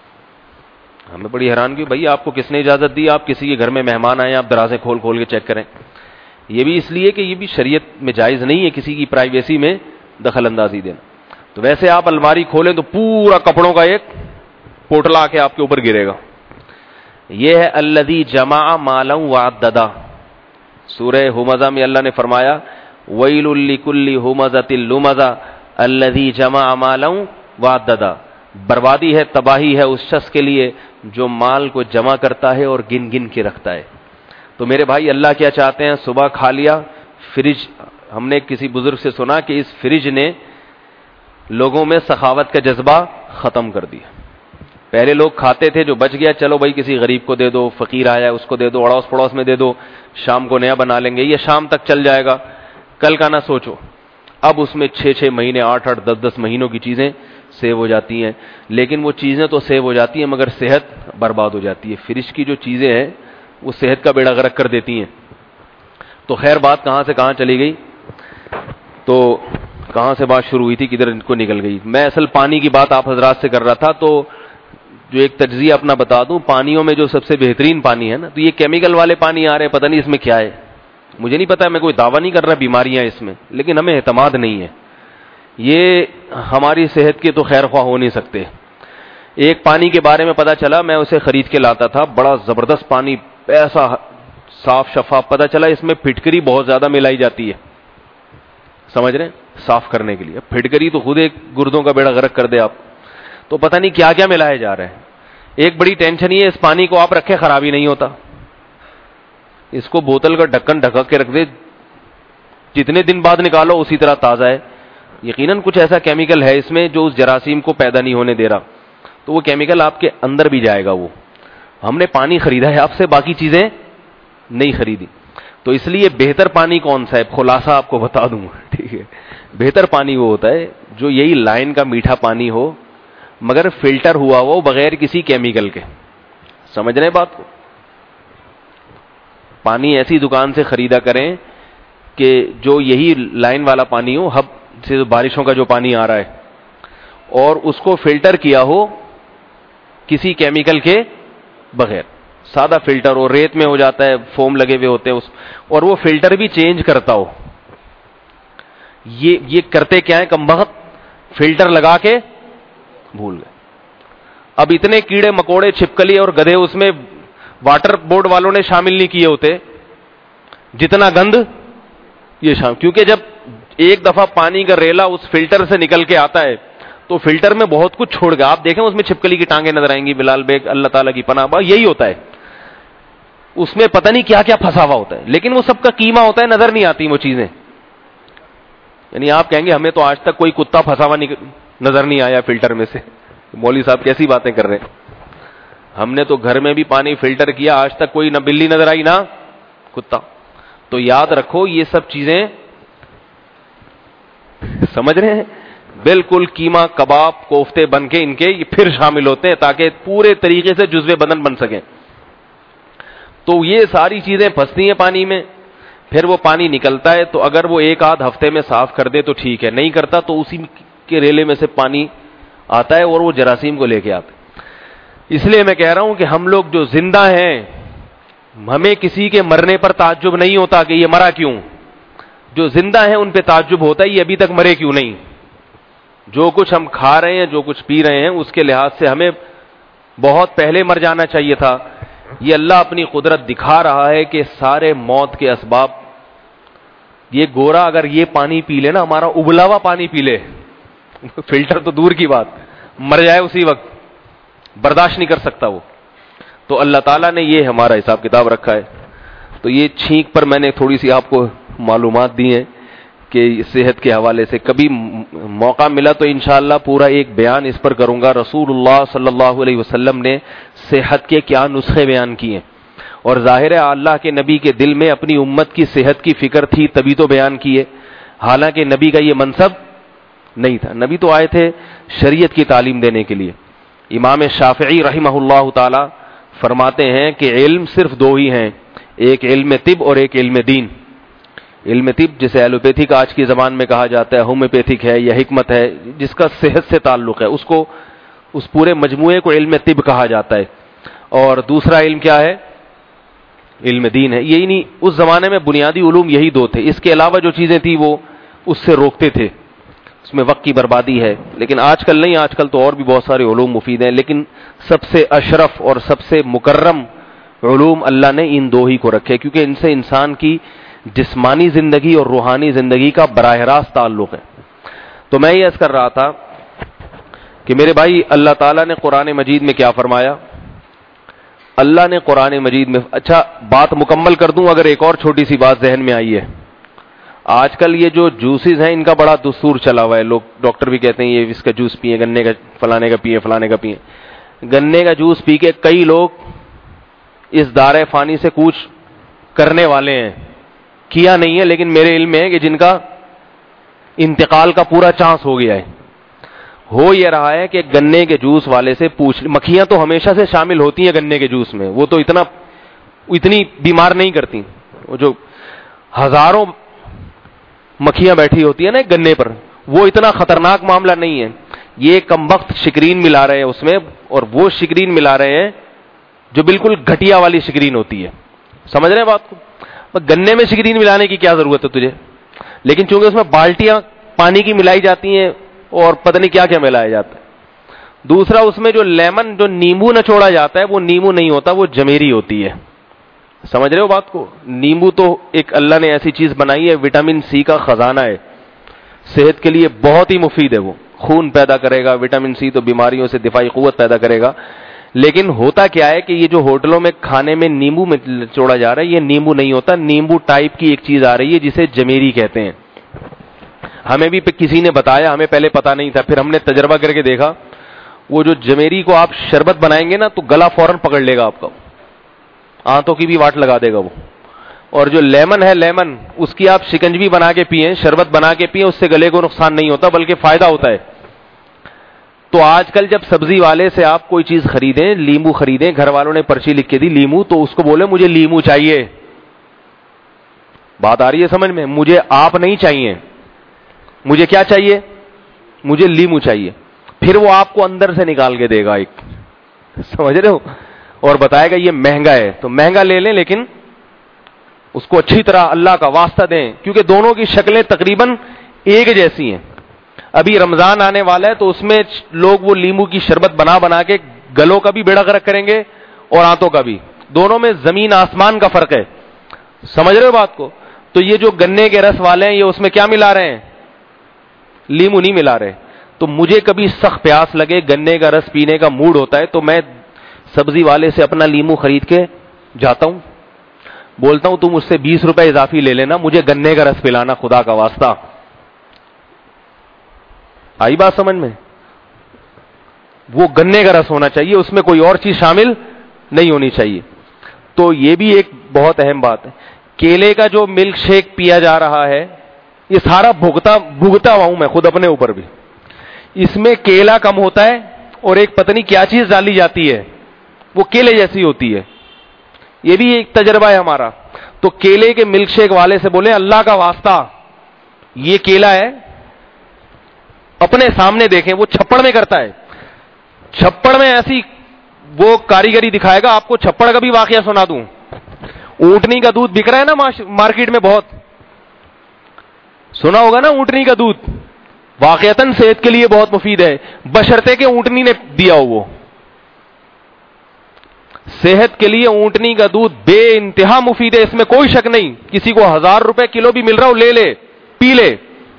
ہمیں بڑی حیران کی, بھائی آپ کو کس نے اجازت دی, آپ کسی کے گھر میں مہمان آئے, آپ درازیں کھول کھول کے چیک کریں. یہ بھی اس لیے کہ یہ بھی شریعت میں جائز نہیں ہے کسی کی پرائیویسی میں دخل اندازی دینا. تو ویسے آپ الماری کھولیں تو پورا کپڑوں کا ایک پوٹلا کے آپ کے اوپر گرے گا. یہ ہے الذی جمع مالا وعددا. سورہ ہمزہ میں اللہ نے فرمایا ویل لکل ہمزۃ لمزہ الذی جمع مالا وعددا. بربادی ہے, تباہی ہے اس شخص کے لیے جو مال کو جمع کرتا ہے اور گن گن کے رکھتا ہے. تو میرے بھائی اللہ کیا چاہتے ہیں, صبح کھا لیا فریج. ہم نے کسی بزرگ سے سنا کہ اس فریج نے لوگوں میں سخاوت کا جذبہ ختم کر دیا. پہلے لوگ کھاتے تھے, جو بچ گیا چلو بھائی کسی غریب کو دے دو, فقیر آیا اس کو دے دو, اڑوس پڑوس میں دے دو, شام کو نیا بنا لیں گے, یہ شام تک چل جائے گا, کل کا نہ سوچو. اب اس میں چھ چھ مہینے, آٹھ آٹھ دس دس مہینوں کی چیزیں سیو ہو جاتی ہیں. لیکن وہ چیزیں تو سیو ہو جاتی ہیں مگر صحت برباد ہو جاتی ہے. فریج کی جو چیزیں ہیں وہ صحت کا بیڑا غرق کر دیتی ہیں. تو خیر بات کہاں سے کہاں چلی گئی, تو کہاں سے بات شروع ہوئی تھی, کدھر کو نکل گئی. میں اصل پانی کی بات آپ حضرات سے کر رہا تھا. تو جو ایک تجزیہ اپنا بتا دوں, پانیوں میں جو سب سے بہترین پانی ہے نا, تو یہ کیمیکل والے پانی آ رہے ہیں, پتہ نہیں اس میں کیا ہے, مجھے نہیں پتا, میں کوئی دعویٰ نہیں کر رہا بیماریاں اس میں, لیکن ہمیں اعتماد نہیں ہے. یہ ہماری صحت کے تو خیر خواہ ہو نہیں سکتے. ایک پانی کے بارے میں پتا چلا, میں اسے خرید کے لاتا تھا, بڑا زبردست پانی, ایسا صاف شفاف, پتا چلا اس میں پھٹکری بہت زیادہ ملائی جاتی ہے, سمجھ رہے ہیں, صاف کرنے کے لیے. پھٹکری تو خود ایک گردوں کا بیڑا غرق کر دے آپ, تو پتہ نہیں کیا کیا ملائے جا رہے ہیں. ایک بڑی ٹینشن یہ ہے, اس پانی کو آپ رکھے خراب ہی نہیں ہوتا, اس کو بوتل کا ڈھکن ڈھکا کے رکھ دے, جتنے دن بعد نکالو اسی طرح تازہ ہے. یقیناً کچھ ایسا کیمیکل ہے اس میں جو اس جراثیم کو پیدا نہیں ہونے دے رہا, تو وہ کیمیکل آپ کے اندر بھی جائے گا. وہ ہم نے پانی خریدا ہے آپ سے, باقی چیزیں نہیں خریدی. تو اس لیے بہتر پانی کون سا ہے؟ خلاصہ آپ کو بتا دوں، ٹھیک ہے، بہتر پانی وہ ہوتا ہے جو یہی لائن کا میٹھا پانی ہو مگر فلٹر ہوا ہو بغیر کسی کیمیکل کے. سمجھ رہے ہیں بات کو؟ پانی ایسی دکان سے خریدا کریں کہ جو یہی لائن والا پانی ہو، ہب سے بارشوں کا جو پانی آ رہا ہے، اور اس کو فلٹر کیا ہو کسی کیمیکل کے بغیر. سادہ فلٹر ہو، ریت میں ہو جاتا ہے، فوم لگے ہوئے ہوتے ہیں اس، اور وہ فلٹر بھی چینج کرتا ہو. یہ یہ کرتے کیا ہے کمبخت؟ فلٹر لگا کے بھول گئے. اب اتنے کیڑے مکوڑے چھپکلی اور گدھے اس میں واٹر بورڈ والوں نے شامل نہیں کیے ہوتے جتنا گند یہ شامل، کیونکہ جب ایک دفعہ پانی کا ریلا اس فلٹر سے نکل کے آتا ہے تو فلٹر میں بہت کچھ چھوڑ گیا. آپ دیکھیں اس میں چھپکلی کی ٹانگیں نظر آئیں گی، بلال بیگ اللہ تعالیٰ کی پناہ، با یہی ہوتا ہے. اس میں پتہ نہیں کیا کیا پھنسا ہوا ہوتا ہے، لیکن وہ سب کا قیمہ ہوتا ہے، نظر نہیں آتی وہ چیزیں. یعنی آپ کہیں گے ہمیں تو آج تک کوئی کتا پھنسا ہوا نظر نہیں آیا فلٹر میں سے. مولوی صاحب کیسی باتیں کر رہے ہیں؟ ہم نے تو گھر میں بھی پانی فلٹر کیا، آج تک کوئی نہ بلی نظر آئی نہ کتا. تو یاد رکھو یہ سب چیزیں، سمجھ رہے ہیں، بالکل قیمہ کباب کوفتے بن کے ان کے یہ پھر شامل ہوتے ہیں تاکہ پورے طریقے سے جزو بدن بن سکیں. تو یہ ساری چیزیں پھنستی ہیں پانی میں، پھر وہ پانی نکلتا ہے تو اگر وہ ایک آدھ ہفتے میں صاف کر دے تو ٹھیک ہے، نہیں کرتا تو اسی کے ریلے میں سے پانی آتا ہے اور وہ جراثیم کو لے کے آتا ہے. اس لیے میں کہہ رہا ہوں کہ ہم لوگ جو زندہ ہیں ہمیں کسی کے مرنے پر تعجب نہیں ہوتا کہ یہ مرا کیوں. جو زندہ ہیں ان پہ تعجب ہوتا ہے یہ ابھی تک مرے کیوں نہیں. جو کچھ ہم کھا رہے ہیں، جو کچھ پی رہے ہیں، اس کے لحاظ سے ہمیں بہت پہلے مر جانا چاہیے تھا. یہ اللہ اپنی قدرت دکھا رہا ہے کہ سارے موت کے اسباب، یہ گورا اگر یہ پانی پی لے نا، ہمارا ابلا ہوا پانی پی لے، فلٹر تو دور کی بات، مر جائے اسی وقت، برداشت نہیں کر سکتا وہ. تو اللہ تعالیٰ نے یہ ہمارا حساب کتاب رکھا ہے. تو یہ چھینک پر میں نے تھوڑی سی آپ کو معلومات دی ہیں کہ صحت کے حوالے سے کبھی موقع ملا تو انشاءاللہ پورا ایک بیان اس پر کروں گا. رسول اللہ صلی اللہ علیہ وسلم نے صحت کے کیا نسخے بیان کیے، اور ظاہر ہے اللہ کے نبی کے دل میں اپنی امت کی صحت کی فکر تھی تبھی تو بیان کیے، حالانکہ نبی کا یہ منصب نہیں تھا. نبی تو آئے تھے شریعت کی تعلیم دینے کے لیے. امام شافعی رحمہ اللہ تعالی فرماتے ہیں کہ علم صرف دو ہی ہیں، ایک علم طب اور ایک علم دین. علم طب جسے ایلوپیتھک آج کی زبان میں کہا جاتا ہے، ہومیوپیتھک ہے یا حکمت ہے، جس کا صحت سے تعلق ہے، اس کو اس پورے مجموعے کو علم طب کہا جاتا ہے. اور دوسرا علم کیا ہے؟ علم دین ہے. یہی نہیں، اس زمانے میں بنیادی علوم یہی دو تھے، اس کے علاوہ جو چیزیں تھیں وہ اس سے روکتے تھے، اس میں وقت کی بربادی ہے. لیکن آج کل نہیں، آج کل تو اور بھی بہت سارے علوم مفید ہیں، لیکن سب سے اشرف اور سب سے مکرم علوم اللہ نے ان دو ہی کو رکھے، کیونکہ ان سے انسان کی جسمانی زندگی اور روحانی زندگی کا براہ راست تعلق ہے. تو میں یہ عرض کر رہا تھا کہ میرے بھائی اللہ تعالیٰ نے قرآن مجید میں کیا فرمایا؟ اللہ نے قرآن مجید میں، اچھا بات مکمل کر دوں اگر ایک اور چھوٹی سی بات ذہن میں آئی ہے. آج کل یہ جو جوسز ہیں ان کا بڑا دستور چلا ہوا ہے، لوگ ڈاکٹر بھی کہتے ہیں یہ اس کا جوس پیئیں، گنے کا فلانے کا پیئیں، فلانے کا پیئیں. گنے کا جوس پی کے کئی لوگ اس دائرہ فانی سے کوچ کرنے والے ہیں، کیا نہیں ہے لیکن میرے علم میں ہے کہ جن کا انتقال کا پورا چانس ہو گیا ہے. ہو یہ رہا ہے کہ گنے کے جوس والے سے پوچھ، مکھیاں تو ہمیشہ سے شامل ہوتی ہیں گنے کے جوس میں، وہ تو اتنا اتنی بیمار نہیں کرتی، وہ جو ہزاروں مکھیاں بیٹھی ہوتی ہیں نا گنے پر، وہ اتنا خطرناک معاملہ نہیں ہے. یہ کم وقت شکرین ملا رہے ہیں اس میں، اور وہ شکرین ملا رہے ہیں جو بالکل گھٹیا والی شکرین ہوتی ہے. سمجھ رہے ہیں بات کو؟ گنے میں شکرین ملانے کی کیا ضرورت ہے تجھے؟ لیکن چونکہ اس میں بالٹیاں پانی کی ملائی جاتی ہیں اور پتہ نہیں کیا کیا ملایا جاتا ہے. دوسرا اس میں جو لیمن، جو نیمبو نچوڑا جاتا ہے، وہ نیمبو نہیں ہوتا، وہ جمیری ہوتی ہے. سمجھ رہے ہو بات کو؟ نیمبو تو ایک اللہ نے ایسی چیز بنائی ہے، وٹامن سی کا خزانہ ہے، صحت کے لیے بہت ہی مفید ہے. وہ خون پیدا کرے گا، وٹامن سی تو بیماریوں سے دفاعی قوت پیدا کرے گا. لیکن ہوتا کیا ہے کہ یہ جو ہوٹلوں میں کھانے میں نیمبو میں چوڑا جا رہا ہے، یہ نیمبو نہیں ہوتا، نیمبو ٹائپ کی ایک چیز آ رہی ہے جسے جمیری کہتے ہیں. ہمیں بھی کسی نے بتایا، ہمیں پہلے پتا نہیں تھا، پھر ہم نے تجربہ کر کے دیکھا. وہ جو جمیری کو آپ شربت بنائیں گے نا تو گلا فوراً پکڑ لے گا آپ کا، آنتوں کی بھی واٹ لگا دے گا وہ. اور جو لیمن ہے لیمن اس کی آپ شکنجوی بنا کے پئیں, شربت بنا کے پئیں, اس سے گلے کو نقصان نہیں ہوتا بلکہ فائدہ ہوتا ہے. تو آج کل جب سبزی والے سے آپ کوئی چیز خریدیں, لیمو خریدیں, گھر والوں نے پرچی لکھ کے دی لیمو, تو اس کو بولے مجھے لیمو چاہیے. بات آ رہی ہے سمجھ میں؟ مجھے آپ نہیں چاہیے, مجھے کیا چاہیے؟ مجھے لیمو چاہیے. پھر وہ آپ کو اندر سے نکال کے دے گا ایک, سمجھ رہے ہو, اور بتائے گا یہ مہنگا ہے, تو مہنگا لے لیں لیکن اس کو اچھی طرح اللہ کا واسطہ دیں, کیونکہ دونوں کی شکلیں تقریباً ایک جیسی ہیں. ابھی رمضان آنے والا ہے تو اس میں لوگ وہ لیمو کی شربت بنا بنا کے گلوں کا بھی بیڑا غرق کریں گے اور آنتوں کا بھی. دونوں میں زمین آسمان کا فرق ہے, سمجھ رہے ہو بات کو؟ تو یہ جو گنے کے رس والے ہیں یہ اس میں کیا ملا رہے ہیں؟ لیمو نہیں ملا رہے. تو مجھے کبھی سخت پیاس لگے, گنے کا رس پینے کا موڈ ہوتا ہے, تو میں سبزی والے سے اپنا لیمو خرید کے جاتا ہوں, بولتا ہوں تم مجھ سے بیس روپے اضافی لے لینا, مجھے گنے کا رس پلانا خدا کا واسطہ. آئی بات سمجھ میں؟ وہ گنے کا رس ہونا چاہیے, اس میں کوئی اور چیز شامل نہیں ہونی چاہیے. تو یہ بھی ایک بہت اہم بات ہے. کیلے کا جو ملک شیک پیا جا رہا ہے یہ سارا بھگتا بھگتا ہوا ہوں میں خود اپنے اوپر بھی. اس میں کیلا کم ہوتا ہے اور ایک پتہ نہیں کیا چیز ڈالی جاتی ہے, وہ کیلے جیسی ہوتی ہے. یہ بھی ایک تجربہ ہے ہمارا. تو کیلے کے ملک شیک والے سے بولے اللہ کا واسطہ یہ کیلا ہے, اپنے سامنے دیکھیں, وہ چھپڑ میں کرتا ہے, چھپڑ میں ایسی وہ کاریگری دکھائے گا. آپ کو چھپڑ کا بھی واقعہ سنا دوں. اونٹنی کا دودھ بک رہا ہے نا مارکیٹ میں بہت, سنا ہوگا نا اونٹنی کا دودھ, واقعتاً صحت کے لیے بہت مفید ہے, بشرطے کہ اونٹنی نے دیا ہو. وہ صحت کے لیے اونٹنی کا دودھ بے انتہا مفید ہے, اس میں کوئی شک نہیں. کسی کو ہزار روپے کلو بھی مل رہا ہو لے لے, پی لے.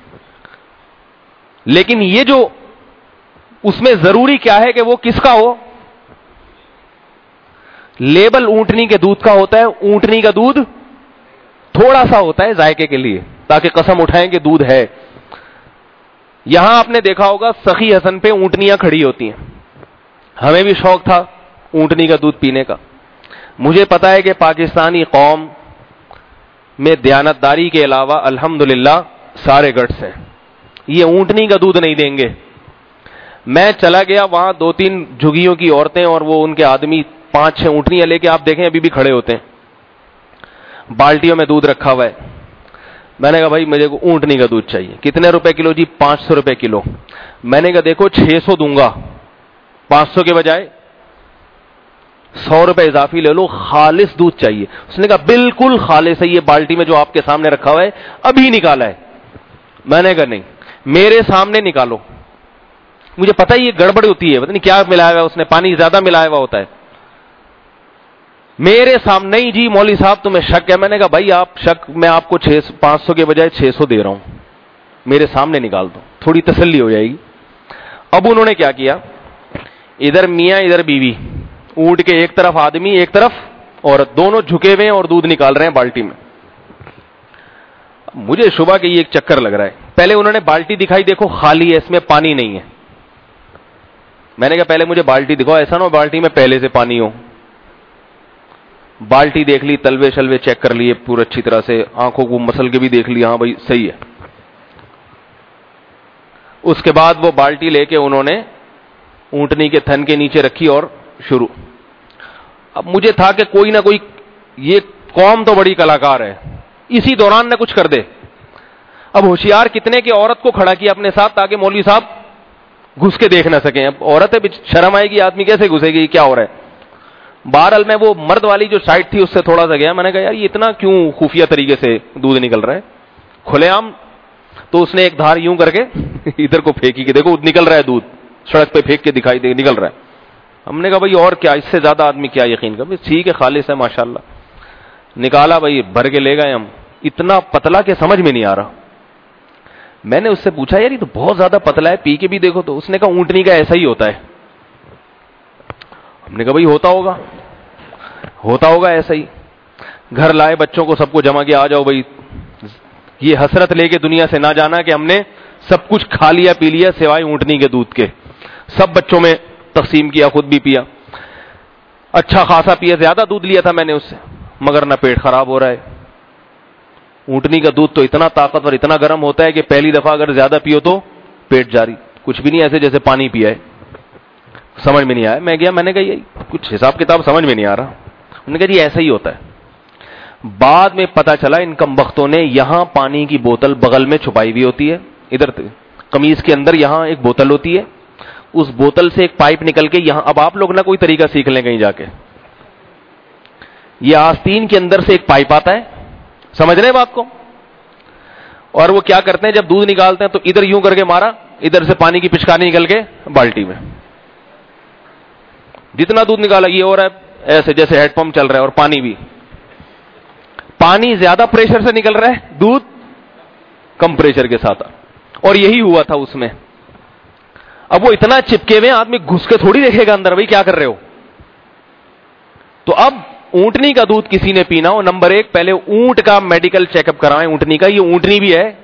لیکن یہ جو اس میں ضروری کیا ہے کہ وہ کس کا ہو؟ لیبل اونٹنی کے دودھ کا ہوتا ہے. اونٹنی کا دودھ تھوڑا سا ہوتا ہے ذائقے کے لیے, تاکہ قسم اٹھائیں کہ دودھ ہے. یہاں آپ نے دیکھا ہوگا سخی حسن پہ اونٹنیاں کھڑی ہوتی ہیں. ہمیں بھی شوق تھا اونٹنی کا دودھ پینے کا. مجھے پتا ہے کہ پاکستانی قوم میں دیانتداری کے علاوہ الحمدللہ سارے گٹس ہیں. یہ اونٹنی کا دودھ نہیں دیں گے. میں چلا گیا وہاں, دو تین جھگیوں کی عورتیں اور وہ ان کے آدمی پانچ چھ اونٹنیاں لے کے, آپ دیکھیں ابھی بھی کھڑے ہوتے ہیں, بالٹیوں میں دودھ رکھا ہوا ہے. میں نے کہا بھائی مجھے کو اونٹنی کا دودھ چاہیے. کتنے روپے کلو؟ جی پانچ سو روپے کلو. میں نے کہا دیکھو چھ سو دوں گا, پانچ سو کے بجائے سو روپے اضافی لے لو, خالص دودھ چاہیے. اس نے کہا بالکل خالص ہے, یہ بالٹی میں جو آپ کے سامنے رکھا ہوا ہے ابھی نکالا ہے. میں نے کہا نہیں, میرے سامنے نکالو. مجھے پتہ ہی یہ گڑبڑ ہوتی ہے, پتہ نہیں کیا ملایا ہوا اس نے, پانی زیادہ ملایا ہوا ہوتا ہے. میرے سامنے نہیں جی مولوی صاحب تمہیں شک ہے. میں نے کہا بھائی آپ شک, میں آپ کو چھ پانچ سو کے بجائے چھ سو دے رہا ہوں, میرے سامنے نکال دو, تھوڑی تسلی ہو جائے گی. اب انہوں نے کیا کیا, ادھر میاں ادھر بیوی, اونٹ کے ایک طرف آدمی ایک طرف عورت, دونوں جھکے ہوئے ہیں اور دودھ نکال رہے ہیں بالٹی میں. مجھے شبہ کہ یہ ایک چکر لگ رہا ہے. پہلے انہوں نے بالٹی دکھائی, دیکھو خالی ہے, اس میں پانی نہیں ہے. میں نے کہا پہلے مجھے بالٹی دکھاؤ, ایسا نہ ہو بالٹی میں پہلے سے پانی ہو. بالٹی دیکھ لی, تلوے شلوے چیک کر لیے پورا اچھی طرح سے, آنکھوں کو مسل کے بھی دیکھ لی, ہاں بھائی صحیح ہے. اس کے بعد وہ بالٹی لے کے انہوں نے اونٹنی کے تھن کے نیچے رکھی اور شروع. اب مجھے تھا کہ کوئی نہ کوئی, یہ قوم تو بڑی کلاکار ہے, اسی دوران نہ کچھ کر دے. اب ہوشیار کتنے کے عورت کو کھڑا کیا اپنے ساتھ تاکہ مولوی صاحب گھس کے دیکھ نہ سکیں. اب عورت ہے, شرم آئے گی, آدمی کیسے گھسے گی, کیا ہو رہا ہے. بہرحال میں وہ مرد والی جو سائٹ تھی اس سے تھوڑا سا گیا. میں نے کہا یار یہ اتنا کیوں خفیہ طریقے سے دودھ نکل رہا ہے کھلے عام. تو اس نے ایک دھار یوں کر کے ادھر کو پھینکی کہ دیکھو نکل رہا ہے دودھ, سڑک پہ پھینک کے دکھائی دے نکل رہا ہے. ہم نے کہا بھائی اور کیا, اس سے زیادہ آدمی کیا یقین کر. ٹھیک ہے خالص ہے ماشاءاللہ. نکالا بھائی, بھر کے لے گئے ہم. اتنا پتلا کہ سمجھ میں نہیں آ رہا. میں نے اس سے پوچھا یار یہ تو بہت زیادہ پتلا ہے, پی کے بھی دیکھو تو. اس نے کہا اونٹنی کا ایسا ہی ہوتا ہے. ہم نے کہا بھائی ہوتا ہوگا ہوتا ہوگا ایسا ہی. گھر لائے, بچوں کو سب کو جمع کیا, آ جاؤ بھائی, یہ حسرت لے کے دنیا سے نہ جانا کہ ہم نے سب کچھ کھا لیا پی لیا سوائے اونٹنی کے دودھ کے. سب بچوں میں تقسیم کیا, خود بھی پیا, اچھا خاصا پیا, زیادہ دودھ لیا تھا میں نے اس سے, مگر نہ پیٹ خراب ہو رہا ہے اونٹنی کا دودھ تو اتنا طاقتور, اتنا گرم ہوتا ہے کہ پہلی دفعہ اگر زیادہ پیو تو پیٹ جاری, کچھ بھی نہیں, ایسے جیسے پانی پیا ہے. سمجھ میں نہیں آیا. میں گیا, میں نے کہا یہ کچھ حساب کتاب سمجھ میں نہیں آ رہا. انہوں نے کہا جی ایسا ہی ہوتا ہے. بعد میں پتا چلا ان کم بختوں نے یہاں پانی کی بوتل بغل میں چھپائی ہوئی ہوتی ہے, ادھر قمیض کے اندر یہاں ایک بوتل ہوتی ہے, اس بوتل سے ایک پائپ نکل کے یہاں, اب آپ لوگ نہ کوئی طریقہ سیکھ لیں کہیں جا کے, یہ آستین کے اندر سے ایک پائپ آتا ہے, سمجھ رہے ہیں بات کو, اور وہ کیا کرتے ہیں جب دودھ نکالتے ہیں تو ادھر یوں کر کے مارا, ادھر سے پانی کی پچکاری نکل کے بالٹی میں, جتنا دودھ نکالا یہ ہو رہا ہے ایسے جیسے ہیڈ پمپ چل رہا ہے, اور پانی بھی, پانی زیادہ پریشر سے نکل رہا ہے, دودھ کم پریشر کے ساتھ, اور یہی ہوا تھا اس میں. اب وہ اتنا چپکے ہوئے, آدمی گھس کے تھوڑی دیکھے گا اندر بھائی کیا کر رہے ہو. تو اب اونٹنی کا دودھ کسی نے پینا ہو, نمبر ایک پہلے اونٹ کا میڈیکل چیک اپ کرائیں, اونٹنی کا, یہ اونٹنی بھی ہے,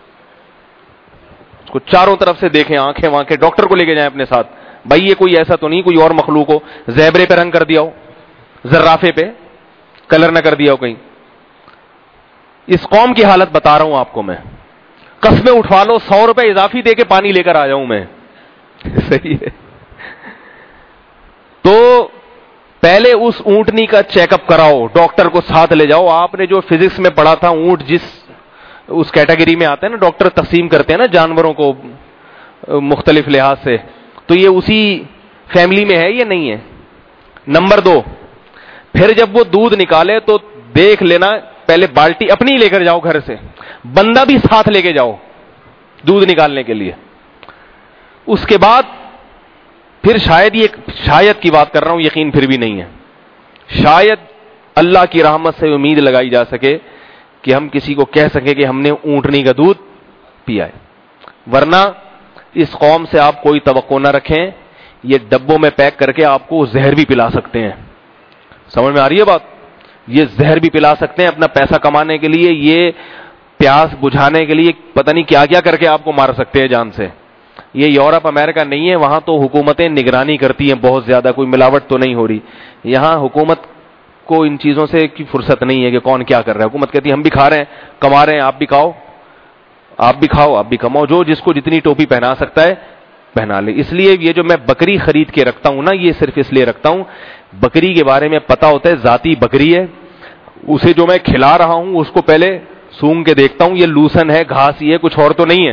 اس کو چاروں طرف سے دیکھیں, آنکھیں وانکھیں, ڈاکٹر کو لے کے جائیں اپنے ساتھ, بھائی یہ کوئی ایسا تو نہیں کوئی اور مخلوق ہو, زیبرے پہ رنگ کر دیا ہو, زرافے پہ کلر نہ کر دیا ہو کہیں. اس قوم کی حالت بتا رہا ہوں آپ کو میں, قسمیں اٹھوا لو, سو روپے اضافی دے کے پانی لے کر آ جاؤں میں. صحیح ہے. تو پہلے اس اونٹنی کا چیک اپ کراؤ, ڈاکٹر کو ساتھ لے جاؤ. آپ نے جو فزکس میں پڑھا تھا, اونٹ جس اس کیٹیگری میں آتے ہیں نا, ڈاکٹر تقسیم کرتے ہیں نا جانوروں کو مختلف لحاظ سے, تو یہ اسی فیملی میں ہے یا نہیں ہے. نمبر دو, پھر جب وہ دودھ نکالے تو دیکھ لینا, پہلے بالٹی اپنی لے کر جاؤ گھر سے, بندہ بھی ساتھ لے کے جاؤ دودھ نکالنے کے لیے. اس کے بعد پھر شاید, یہ شاید کی بات کر رہا ہوں, یقین پھر بھی نہیں ہے, شاید اللہ کی رحمت سے امید لگائی جا سکے کہ ہم کسی کو کہہ سکیں کہ ہم نے اونٹنی کا دودھ پیا ہے. ورنہ اس قوم سے آپ کوئی توقع نہ رکھیں, یہ ڈبوں میں پیک کر کے آپ کو زہر بھی پلا سکتے ہیں. سمجھ میں آ رہی ہے بات؟ یہ زہر بھی پلا سکتے ہیں اپنا پیسہ کمانے کے لیے, یہ پیاس بجھانے کے لیے پتہ نہیں کیا کیا کر کے آپ کو مار سکتے ہیں جان سے. یہ یورپ امریکہ نہیں ہے, وہاں تو حکومتیں نگرانی کرتی ہیں بہت زیادہ, کوئی ملاوٹ تو نہیں ہو رہی. یہاں حکومت کو ان چیزوں سے کی فرصت نہیں ہے کہ کون کیا کر رہا ہے. حکومت کہتی ہے ہم بھی کھا رہے ہیں, کما رہے ہیں, آپ بھی کھاؤ, آپ بھی کھاؤ, آپ بھی کماؤ, جو جس کو جتنی ٹوپی پہنا سکتا ہے پہنا لے. اس لیے یہ جو میں بکری خرید کے رکھتا ہوں نا, یہ صرف اس لیے رکھتا ہوں, بکری کے بارے میں پتا ہوتا ہے ذاتی بکری ہے, اسے جو میں کھلا رہا ہوں اس کو پہلے سونگ کے دیکھتا ہوں, یہ لوسن ہے, گھاس ہی ہے, کچھ اور تو نہیں ہے.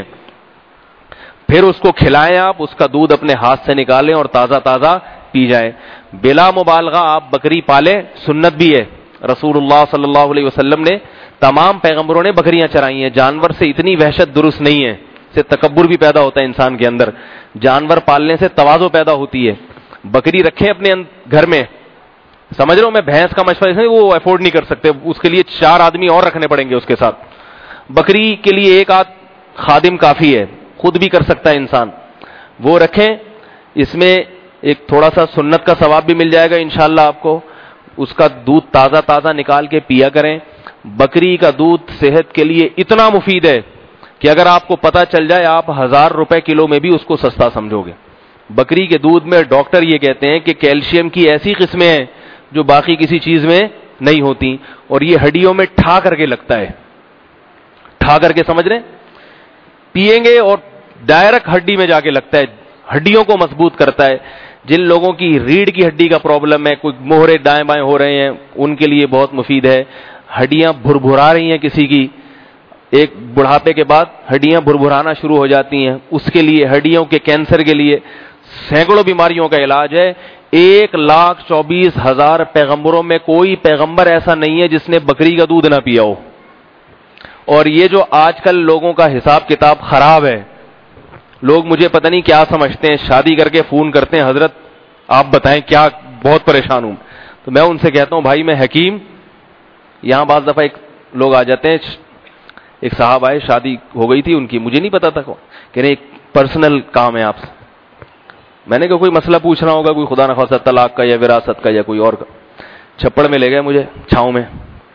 پھر اس کو کھلائیں, آپ اس کا دودھ اپنے ہاتھ سے نکالیں اور تازہ تازہ پی جائیں. بلا مبالغہ آپ بکری پالیں, سنت بھی ہے. رسول اللہ صلی اللہ علیہ وسلم نے, تمام پیغمبروں نے بکریاں چرائی ہیں. جانور سے اتنی وحشت درست نہیں ہے, سے تکبر بھی پیدا ہوتا ہے انسان کے اندر. جانور پالنے سے تواضع پیدا ہوتی ہے. بکری رکھیں اپنے گھر میں, سمجھ رہا ہوں میں, بھینس کا مشورہ وہ افورڈ نہیں کر سکتے, اس کے لیے چار آدمی اور رکھنے پڑیں گے اس کے ساتھ. بکری کے لیے ایک آدھ خادم کافی ہے, خود بھی کر سکتا ہے انسان, وہ رکھیں. اس میں ایک تھوڑا سا سنت کا ثواب بھی مل جائے گا انشاءاللہ آپ کو. اس کا دودھ تازہ تازہ نکال کے پیا کریں. بکری کا دودھ صحت کے لیے اتنا مفید ہے کہ اگر آپ کو پتا چل جائے, آپ ہزار روپے کلو میں بھی اس کو سستا سمجھو گے. بکری کے دودھ میں ڈاکٹر یہ کہتے ہیں کہ کیلشیم کی ایسی قسمیں ہیں جو باقی کسی چیز میں نہیں ہوتی, اور یہ ہڈیوں میں ٹھا کر کے لگتا ہے, ٹھا کر کے, سمجھ رہے, پیئیں گے اور ڈائریکٹ ہڈی میں جا کے لگتا ہے, ہڈیوں کو مضبوط کرتا ہے. جن لوگوں کی ریڑھ کی ہڈی کا پرابلم ہے, کوئی موہرے دائیں بائیں ہو رہے ہیں, ان کے لیے بہت مفید ہے. ہڈیاں بھربھرا رہی ہیں کسی کی, ایک بڑھاپے کے بعد ہڈیاں بھربھرانا شروع ہو جاتی ہیں, اس کے لیے, ہڈیوں کے کینسر کے لیے, سینکڑوں بیماریوں کا علاج ہے. ایک لاکھ چوبیس ہزار پیغمبروں میں کوئی پیغمبر ایسا نہیں ہے جس نے بکری کا دودھ نہ پیا ہو. اور یہ جو آج کل لوگوں کا حساب کتاب خراب ہے, لوگ مجھے پتہ نہیں کیا سمجھتے ہیں, شادی کر کے فون کرتے ہیں, حضرت آپ بتائیں کیا, بہت پریشان ہوں. تو میں ان سے کہتا ہوں, بھائی میں حکیم, یہاں بعض دفعہ ایک لوگ آ جاتے ہیں, ایک صاحب آئے, شادی ہو گئی تھی ان کی, مجھے نہیں پتا تھا, کہ نہیں ایک پرسنل کام ہے آپ سے. میں نے کہا کوئی مسئلہ پوچھ رہا ہوگا, کوئی خدا نخواستہ طلاق کا یا وراثت کا یا کوئی اور کا. چھپڑ میں لے گئے مجھے, چھاؤں میں.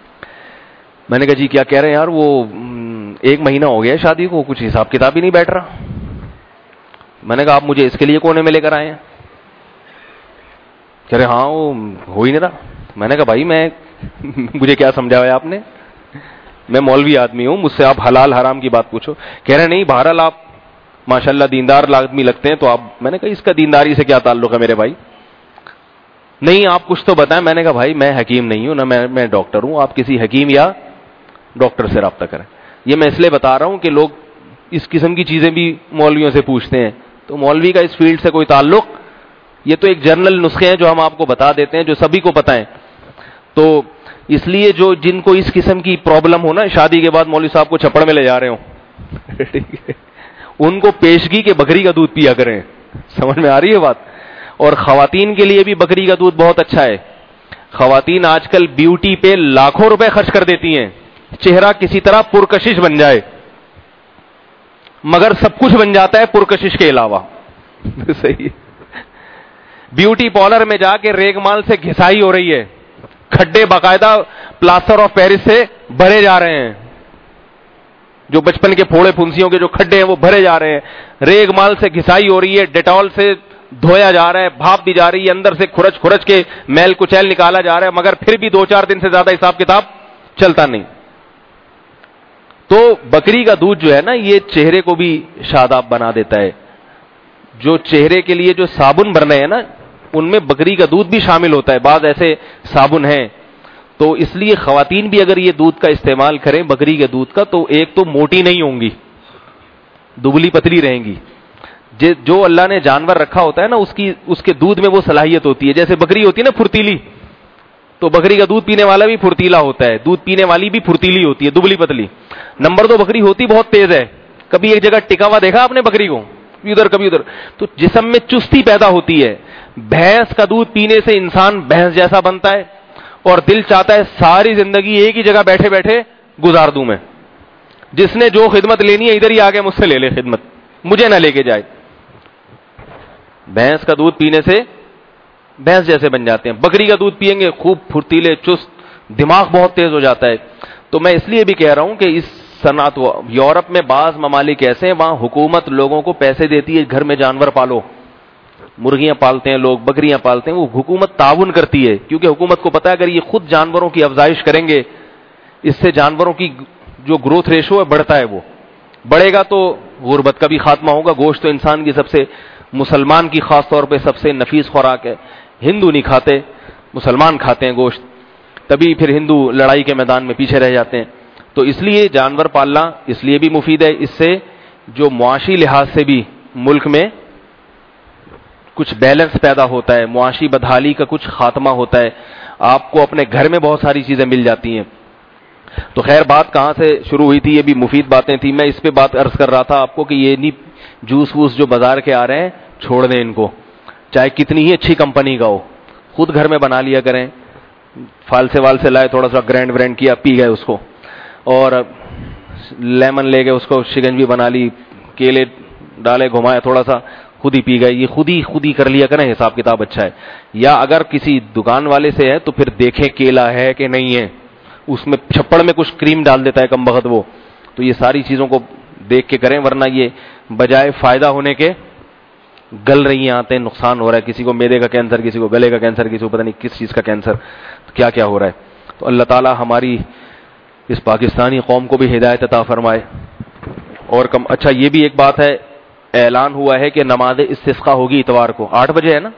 میں نے کہا جی کیا کہہ رہے ہیں یار, وہ ایک مہینہ ہو گیا ہے شادی کو, کچھ حساب کتاب ہی نہیں بیٹھ رہا. میں نے کہا آپ مجھے اس کے لیے کونے میں لے کر آئے ہیں؟ کہہ رہے ہاں وہ ہو ہی نہیں رہا. میں نے کہا بھائی میں مجھے کیا سمجھایا آپ نے, میں مولوی آدمی ہوں, مجھ سے آپ حلال حرام کی بات پوچھو. کہہ رہے نہیں بہرحال آپ ماشاءاللہ دیندار آدمی لگتے ہیں, تو آپ, میں نے کہا اس کا دینداری سے کیا تعلق ہے میرے بھائی؟ نہیں آپ کچھ تو بتائیں. میں نے کہا بھائی میں حکیم نہیں ہوں, نہ میں میں ڈاکٹر ہوں, آپ کسی حکیم یا ڈاکٹر سے رابطہ کریں. یہ میں اس لیے بتا رہا ہوں کہ لوگ اس قسم کی چیزیں بھی مولویوں سے پوچھتے ہیں, تو مولوی کا اس فیلڈ سے کوئی تعلق, یہ تو ایک جنرل نسخے ہیں جو ہم آپ کو بتا دیتے ہیں, جو سبھی کو پتہ ہیں. تو اس لیے جو جن کو اس قسم کی پرابلم ہو نا, شادی کے بعد مولوی صاحب کو چھپڑ میں لے جا رہے ہوں ان کو پیشگی کے بکری کا دودھ پیا کریں. سمجھ میں آ رہی ہے بات؟ اور خواتین کے لیے بھی بکری کا دودھ بہت اچھا ہے. خواتین آج کل بیوٹی پہ لاکھوں روپے خرچ کر دیتی ہیں, چہرہ کسی طرح پرکشش بن جائے, مگر سب کچھ بن جاتا ہے پرکشش کے علاوہ. صحیح. بیوٹی پارلر میں جا کے ریگ مال سے گھسائی ہو رہی ہے, کھڈے باقاعدہ پلاسٹر آف پیرس سے بھرے جا رہے ہیں, جو بچپن کے پھوڑے پھنسیوں کے جو کھڈے ہیں وہ بھرے جا رہے ہیں. ریگ مال سے گھسائی ہو رہی ہے, ڈیٹول سے دھویا جا رہا ہے, بھاپ دی جا رہی ہے, اندر سے کھرچ کھرچ کے میل کچیل نکالا جا رہا ہے, مگر پھر بھی دو چار دن سے زیادہ حساب کتاب چلتا نہیں. تو بکری کا دودھ جو ہے نا, یہ چہرے کو بھی شاداب بنا دیتا ہے. جو چہرے کے لیے جو صابن بن رہے ہیں نا, ان میں بکری کا دودھ بھی شامل ہوتا ہے. بعض ایسے صابن ہیں, تو اس لیے خواتین بھی اگر یہ دودھ کا استعمال کریں بکری کے دودھ کا, تو ایک تو موٹی نہیں ہوں گی, دبلی پتلی رہیں گی. جو اللہ نے جانور رکھا ہوتا ہے نا, اس کی اس کے دودھ میں وہ صلاحیت ہوتی ہے. جیسے بکری ہوتی ہے نا پھرتیلی, تو بکری کا دودھ پینے والا بھی پھرتیلا ہوتا ہے, دودھ پینے والی بھی پھرتیلی ہوتی ہے, دبلی پتلی. نمبر دو, بکری ہوتی بہت تیز ہے. کبھی ایک جگہ ٹکا ہوا دیکھا آپ نے بکری کو, ادھر کبھی ادھر, تو جسم میں چستی پیدا ہوتی ہے. بھینس کا دودھ پینے سے انسان بھینس جیسا بنتا ہے, اور دل چاہتا ہے ساری زندگی ایک ہی جگہ بیٹھے بیٹھے گزار دوں میں. جس نے جو خدمت لینی ہے ادھر ہی آگے مجھ سے لے لے خدمت, مجھے نہ لے کے جائے. بھینس کا دودھ پینے سے بھینس جیسے بن جاتے ہیں. بکری کا دودھ پیئیں گے خوب پھرتیلے چست, دماغ بہت تیز ہو جاتا ہے. تو میں اس لیے بھی کہہ رہا ہوں کہ اس صنعت, یورپ میں بعض ممالک ایسے ہیں وہاں حکومت لوگوں کو پیسے دیتی ہے, گھر میں جانور پالو, مرغیاں پالتے ہیں لوگ, بکریاں پالتے ہیں, وہ حکومت تعاون کرتی ہے, کیونکہ حکومت کو پتہ ہے اگر یہ خود جانوروں کی افزائش کریں گے, اس سے جانوروں کی جو گروتھ ریشو ہے بڑھتا ہے, وہ بڑھے گا تو غربت کا بھی خاتمہ ہوگا. گوشت تو انسان کی سب سے, مسلمان کی خاص طور پہ سب سے نفیس خوراک ہے. ہندو نہیں کھاتے, مسلمان کھاتے ہیں گوشت, تبھی پھر ہندو لڑائی کے میدان میں پیچھے رہ جاتے ہیں. تو اس لیے جانور پالنا اس لیے بھی مفید ہے, اس سے جو معاشی لحاظ سے بھی ملک میں کچھ بیلنس پیدا ہوتا ہے, معاشی بدحالی کا کچھ خاتمہ ہوتا ہے, آپ کو اپنے گھر میں بہت ساری چیزیں مل جاتی ہیں. تو خیر بات کہاں سے شروع ہوئی تھی, یہ بھی مفید باتیں تھیں. میں اس پہ بات عرض کر رہا تھا آپ کو کہ یہ نہیں جوس ووس جو بازار کے آ رہے ہیں چھوڑ دیں ان کو, چاہے کتنی ہی اچھی کمپنی کا ہو, خود گھر میں بنا لیا کریں. فال سے وال سے لائے, تھوڑا سا گرینڈ برینڈ کیا, پی گئے اس کو, اور لیمن لے گئے اس کو شکنجی بنا لی, کیلے ڈالے گھمائے تھوڑا سا, خود ہی پی گئے. یہ خود ہی خود ہی کر لیا کریں, حساب کتاب اچھا ہے. یا اگر کسی دکان والے سے ہے تو پھر دیکھیں کیلا ہے کہ نہیں ہے, اس میں چھپڑ میں کچھ کریم ڈال دیتا ہے کم بخت وہ, تو یہ ساری چیزوں کو دیکھ کے کریں, ورنہ یہ بجائے فائدہ ہونے کے گل رہی ہیں, آتے ہیں, نقصان ہو رہا ہے. کسی کو میدے کا کینسر, کسی کو گلے کا کینسر, کسی کو پتہ نہیں کس چیز کا کینسر, کیا کیا ہو رہا ہے. تو اللہ تعالی ہماری اس پاکستانی قوم کو بھی ہدایت عطا فرمائے. اور کم اچھا یہ بھی ایک بات ہے, اعلان ہوا ہے کہ نماز استسقاء ہوگی اتوار کو آٹھ بجے ہے نا.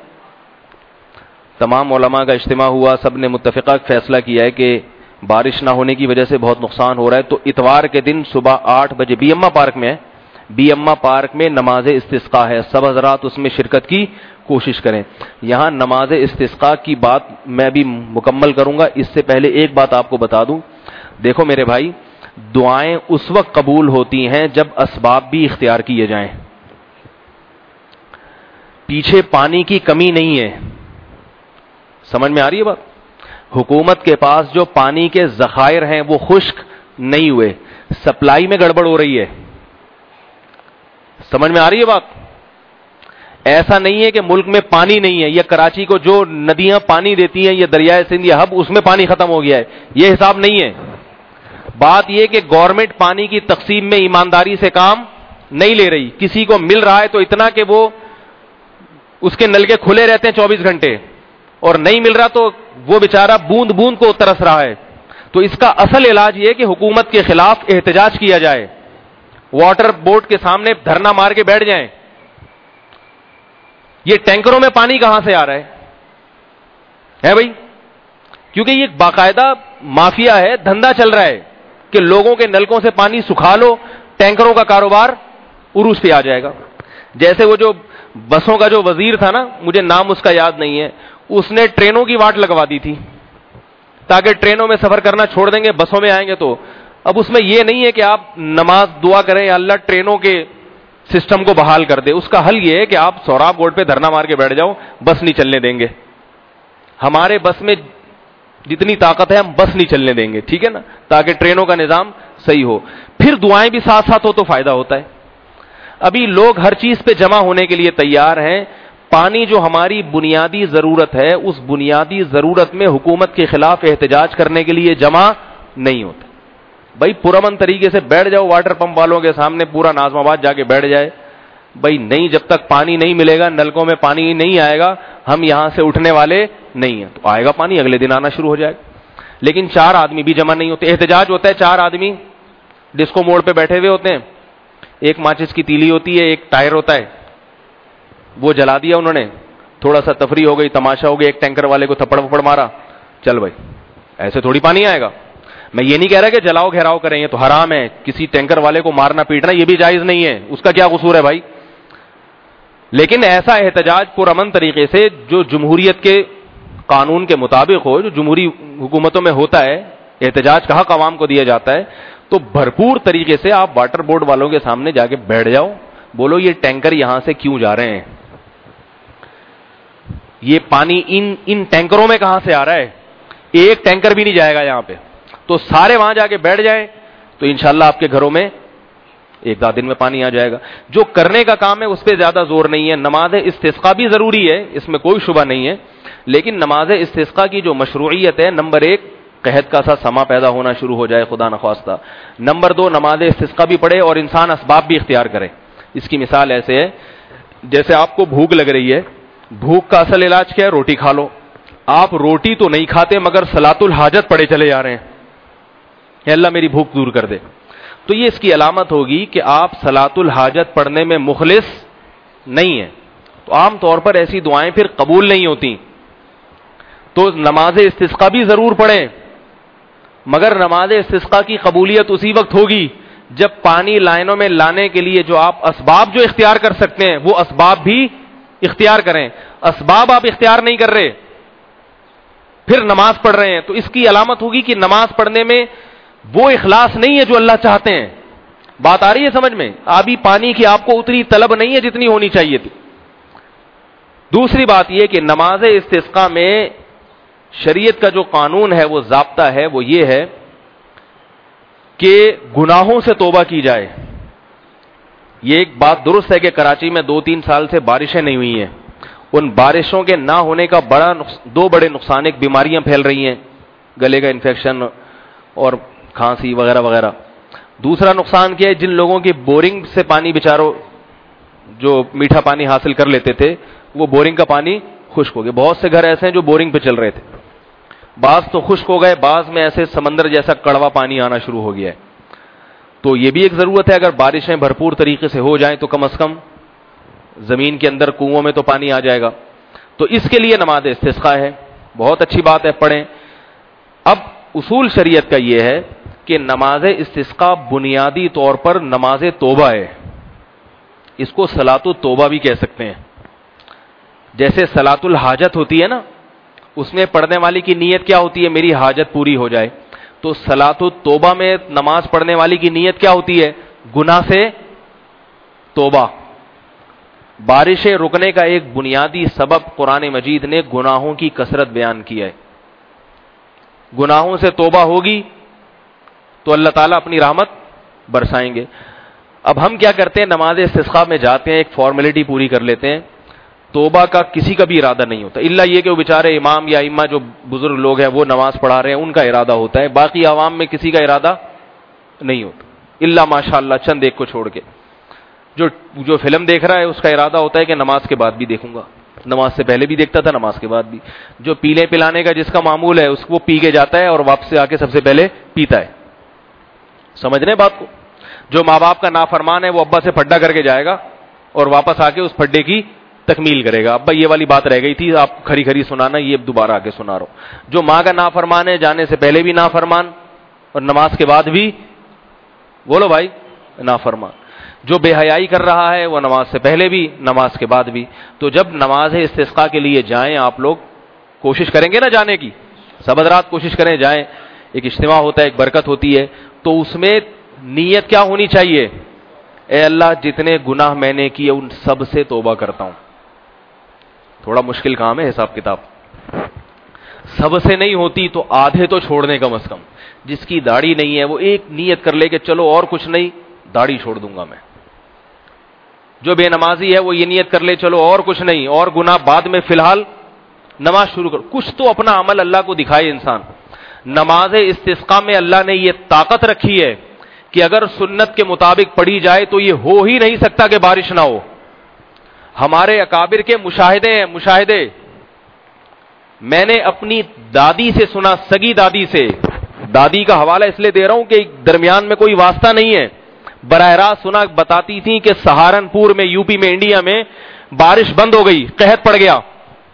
تمام علماء کا اجتماع ہوا, سب نے متفقہ فیصلہ کیا ہے کہ بارش نہ ہونے کی وجہ سے بہت نقصان ہو رہا ہے, تو اتوار کے دن صبح آٹھ بجے بی اما پارک میں ہے, بی اما پارک میں نماز استسقاء ہے. سب حضرات اس میں شرکت کی کوشش کریں. یہاں نماز استسقاء کی بات میں بھی مکمل کروں گا, اس سے پہلے ایک بات آپ کو بتا دوں. دیکھو میرے بھائی, دعائیں اس وقت قبول ہوتی ہیں جب اسباب بھی اختیار کیے جائیں. پیچھے پانی کی کمی نہیں ہے, سمجھ میں آ رہی ہے بات. حکومت کے پاس جو پانی کے ذخائر ہیں وہ خشک نہیں ہوئے, سپلائی میں گڑبڑ ہو رہی ہے. سمجھ میں آ رہی ہے بات. ایسا نہیں ہے کہ ملک میں پانی نہیں ہے, یا کراچی کو جو ندیاں پانی دیتی ہیں, یا دریائے سندھ یا ہب, اس میں پانی ختم ہو گیا ہے, یہ حساب نہیں ہے. بات یہ کہ گورنمنٹ پانی کی تقسیم میں ایمانداری سے کام نہیں لے رہی. کسی کو مل رہا ہے تو اتنا کہ وہ اس کے نل کے کھلے رہتے ہیں چوبیس گھنٹے, اور نہیں مل رہا تو وہ بیچارہ بوند بوند کو ترس رہا ہے. تو اس کا اصل علاج یہ کہ حکومت کے خلاف احتجاج کیا جائے, واٹر بورڈ کے سامنے دھرنا مار کے بیٹھ جائیں. یہ ٹینکروں میں پانی کہاں سے آ رہا ہے ہے بھائی؟ کیونکہ یہ باقاعدہ مافیا ہے, دھندا چل رہا ہے کہ لوگوں کے نلکوں سے پانی سکھا لو, ٹینکروں کا کاروبار عروج پہ آ جائے گا. جیسے وہ جو بسوں کا جو وزیر تھا نا, مجھے نام اس کا یاد نہیں ہے, اس نے ٹرینوں کی واٹ لگوا دی تھی تاکہ ٹرینوں میں سفر کرنا چھوڑ دیں گے, بسوں میں آئیں گے تو. اب اس میں یہ نہیں ہے کہ آپ نماز دعا کریں یا اللہ ٹرینوں کے سسٹم کو بحال کر دے. اس کا حل یہ ہے کہ آپ سوراب بورڈ پہ دھرنا مار کے بیٹھ جاؤ, بس نہیں چلنے دیں گے. ہمارے بس میں جتنی طاقت ہے ہم بس نہیں چلنے دیں گے, ٹھیک ہے نا, تاکہ ٹرینوں کا نظام صحیح ہو. پھر دعائیں بھی ساتھ ساتھ ہو تو فائدہ ہوتا ہے. ابھی لوگ ہر چیز پہ جمع ہونے کے لیے تیار ہیں. پانی جو ہماری بنیادی ضرورت ہے, اس بنیادی ضرورت میں حکومت کے خلاف احتجاج کرنے کے لیے جمع نہیں ہوتا. بھائی پرامن طریقے سے بیٹھ جاؤ واٹر پمپ والوں کے سامنے, پورا نازم آباد جا کے بیٹھ جائے. بھائی نہیں, جب تک پانی نہیں ملے گا, نلکوں میں پانی نہیں آئے گا, ہم یہاں سے اٹھنے والے نہیں ہیں. تو آئے گا پانی, اگلے دن آنا شروع ہو جائے گا. لیکن چار آدمی بھی جمع نہیں ہوتے. احتجاج ہوتا ہے, چار آدمی ڈسکو موڑ پہ بیٹھے ہوئے ہوتے ہیں, ایک ماچس کی تیلی ہوتی ہے, ایک ٹائر ہوتا ہے, وہ جلا دیا انہوں نے, تھوڑا سا تفریح ہو گئی, تماشا ہو گیا, ایک ٹینکر والے کو تھپڑ پھپڑ مارا, چل بھائی. ایسے تھوڑی پانی آئے گا. میں یہ نہیں کہہ رہا کہ جلاؤ گھیراؤ کریں, یہ تو حرام ہے. کسی ٹینکر والے کو مارنا پیٹنا یہ بھی جائز نہیں ہے, اس کا کیا قصور ہے بھائی. لیکن ایسا احتجاج پرامن طریقے سے جو جمہوریت کے قانون کے مطابق ہو, جو جمہوری حکومتوں میں ہوتا ہے, احتجاج کا حق عوام کو دیا جاتا ہے, تو بھرپور طریقے سے آپ واٹر بورڈ والوں کے سامنے جا کے بیٹھ جاؤ, بولو یہ ٹینکر یہاں سے کیوں جا رہے ہیں, یہ پانی ان ان ٹینکروں میں کہاں سے آ رہا ہے, ایک ٹینکر بھی نہیں جائے گا یہاں پہ. تو سارے وہاں جا کے بیٹھ جائیں تو انشاءاللہ آپ کے گھروں میں ایک دو دن میں پانی آ جائے گا. جو کرنے کا کام ہے اس پہ زیادہ زور نہیں ہے. نماز استسقاء بھی ضروری ہے, اس میں کوئی شبہ نہیں ہے, لیکن نماز استسقاء کی جو مشروعیت ہے, نمبر ایک قحط کا سا سما پیدا ہونا شروع ہو جائے خدا نخواستہ, نمبر دو نماز استسقاء بھی پڑھے اور انسان اسباب بھی اختیار کرے. اس کی مثال ایسے ہے, جیسے آپ کو بھوک لگ رہی ہے, بھوک کا اصل علاج کیا ہے, روٹی کھا لو. آپ روٹی تو نہیں کھاتے مگر صلاۃ الحاجت پڑھے چلے جا رہے ہیں, کہ اللہ میری بھوک دور کر دے. تو یہ اس کی علامت ہوگی کہ آپ صلاۃ الحاجت پڑھنے میں مخلص نہیں ہیں. تو عام طور پر ایسی دعائیں پھر قبول نہیں ہوتی. تو نماز استسقاء بھی ضرور پڑھیں, مگر نماز استسقاء کی قبولیت اسی وقت ہوگی جب پانی لائنوں میں لانے کے لیے جو آپ اسباب جو اختیار کر سکتے ہیں وہ اسباب بھی اختیار کریں. اسباب آپ اختیار نہیں کر رہے, پھر نماز پڑھ رہے ہیں, تو اس کی علامت ہوگی کہ نماز پڑھنے میں وہ اخلاص نہیں ہے جو اللہ چاہتے ہیں. بات آ رہی ہے سمجھ میں؟ آبی پانی کی آپ کو اتنی طلب نہیں ہے جتنی ہونی چاہیے تھی. دوسری بات یہ کہ نماز استسقاء میں شریعت کا جو قانون ہے, وہ ضابطہ ہے, وہ یہ ہے کہ گناہوں سے توبہ کی جائے. یہ ایک بات درست ہے کہ کراچی میں دو تین سال سے بارشیں نہیں ہوئی ہیں. ان بارشوں کے نہ ہونے کا بڑا دو بڑے نقصان, ایک بیماریاں پھیل رہی ہیں, گلے کا انفیکشن اور کھانسی وغیرہ وغیرہ. دوسرا نقصان کیا ہے, جن لوگوں کی بورنگ سے پانی بچاروں جو میٹھا پانی حاصل کر لیتے تھے, وہ بورنگ کا پانی خشک ہو گیا. بہت سے گھر ایسے ہیں جو بورنگ پہ چل رہے تھے, بعض تو خشک ہو گئے, بعض میں ایسے سمندر جیسا کڑوا پانی آنا شروع ہو گیا ہے. تو یہ بھی ایک ضرورت ہے, اگر بارشیں بھرپور طریقے سے ہو جائیں تو کم از کم زمین کے اندر کنووں میں تو پانی آ جائے گا. تو اس کے لیے نماز استسقاء ہے, بہت اچھی بات ہے, پڑھیں. اب اصول شریعت کا یہ ہے کہ نماز استسقاء بنیادی طور پر نماز توبہ ہے. اس کو صلاۃ التوبہ بھی کہہ سکتے ہیں. جیسے صلاۃ الحاجت ہوتی ہے نا, اس میں پڑھنے والی کی نیت کیا ہوتی ہے, میری حاجت پوری ہو جائے. تو صلاۃ التوبہ میں نماز پڑھنے والی کی نیت کیا ہوتی ہے, گناہ سے توبہ. بارشیں رکنے کا ایک بنیادی سبب قرآن مجید نے گناہوں کی کثرت بیان کیا ہے. گناہوں سے توبہ ہوگی تو اللہ تعالیٰ اپنی رحمت برسائیں گے. اب ہم کیا کرتے ہیں, نماز استسقاء میں جاتے ہیں, ایک فارمیلٹی پوری کر لیتے ہیں, توبہ کا کسی کا بھی ارادہ نہیں ہوتا, الا یہ کہ وہ بیچارے امام یا ائمہ جو بزرگ لوگ ہیں وہ نماز پڑھا رہے ہیں, ان کا ارادہ ہوتا ہے. باقی عوام میں کسی کا ارادہ نہیں ہوتا, الا ماشاء اللہ چند ایک کو چھوڑ کے. جو جو فلم دیکھ رہا ہے اس کا ارادہ ہوتا ہے کہ نماز کے بعد بھی دیکھوں گا, نماز سے پہلے بھی دیکھتا تھا, نماز کے بعد بھی. جو پینے پلانے کا جس کا معمول ہے اس کو پی کے جاتا ہے اور واپس آ کے سب سے پہلے پیتا ہے. سمجھ رہے بات کو؟ جو ماں باپ کا نافرمان ہے وہ ابا سے پھڈا کر کے جائے گا اور واپس آ کے اس پھڈے کی تکمیل کرے گا. ابا یہ والی بات رہ گئی تھی, آپ کھری کھری سنانا, یہ دوبارہ آ کے سنا رہا ہوں. جو ماں کا نافرمان ہے جانے سے پہلے بھی نافرمان اور نماز کے بعد بھی, بولو بھائی, نافرمان. جو بے حیائی کر رہا ہے وہ نماز سے پہلے بھی نماز کے بعد بھی. تو جب نماز استسقاء کے لیے جائیں, آپ لوگ کوشش کریں گے نا جانے کی, سب حضرات کوشش کریں جائیں. ایک اجتماع ہوتا ہے, ایک برکت ہوتی ہے, تو اس میں نیت کیا ہونی چاہیے؟ اے اللہ جتنے گناہ میں نے کیے ان سب سے توبہ کرتا ہوں. تھوڑا مشکل کام ہے حساب کتاب, سب سے نہیں ہوتی تو آدھے تو چھوڑنے کم از کم. جس کی داڑھی نہیں ہے وہ ایک نیت کر لے کہ چلو اور کچھ نہیں, داڑھی چھوڑ دوں گا میں. جو بے نمازی ہے وہ یہ نیت کر لے چلو اور کچھ نہیں, اور گناہ بعد میں, فی الحال نماز شروع کر. کچھ تو اپنا عمل اللہ کو دکھائے انسان. نماز استسقاء میں اللہ نے یہ طاقت رکھی ہے کہ اگر سنت کے مطابق پڑھی جائے تو یہ ہو ہی نہیں سکتا کہ بارش نہ ہو. ہمارے اکابر کے مشاہدے ہیں, مشاہدے. میں نے اپنی دادی سے سنا, سگی دادی سے. دادی کا حوالہ اس لیے دے رہا ہوں کہ درمیان میں کوئی واسطہ نہیں ہے. براہ راست سنا, بتاتی تھیں کہ سہارنپور میں, یو پی میں, انڈیا میں بارش بند ہو گئی, قحط پڑ گیا.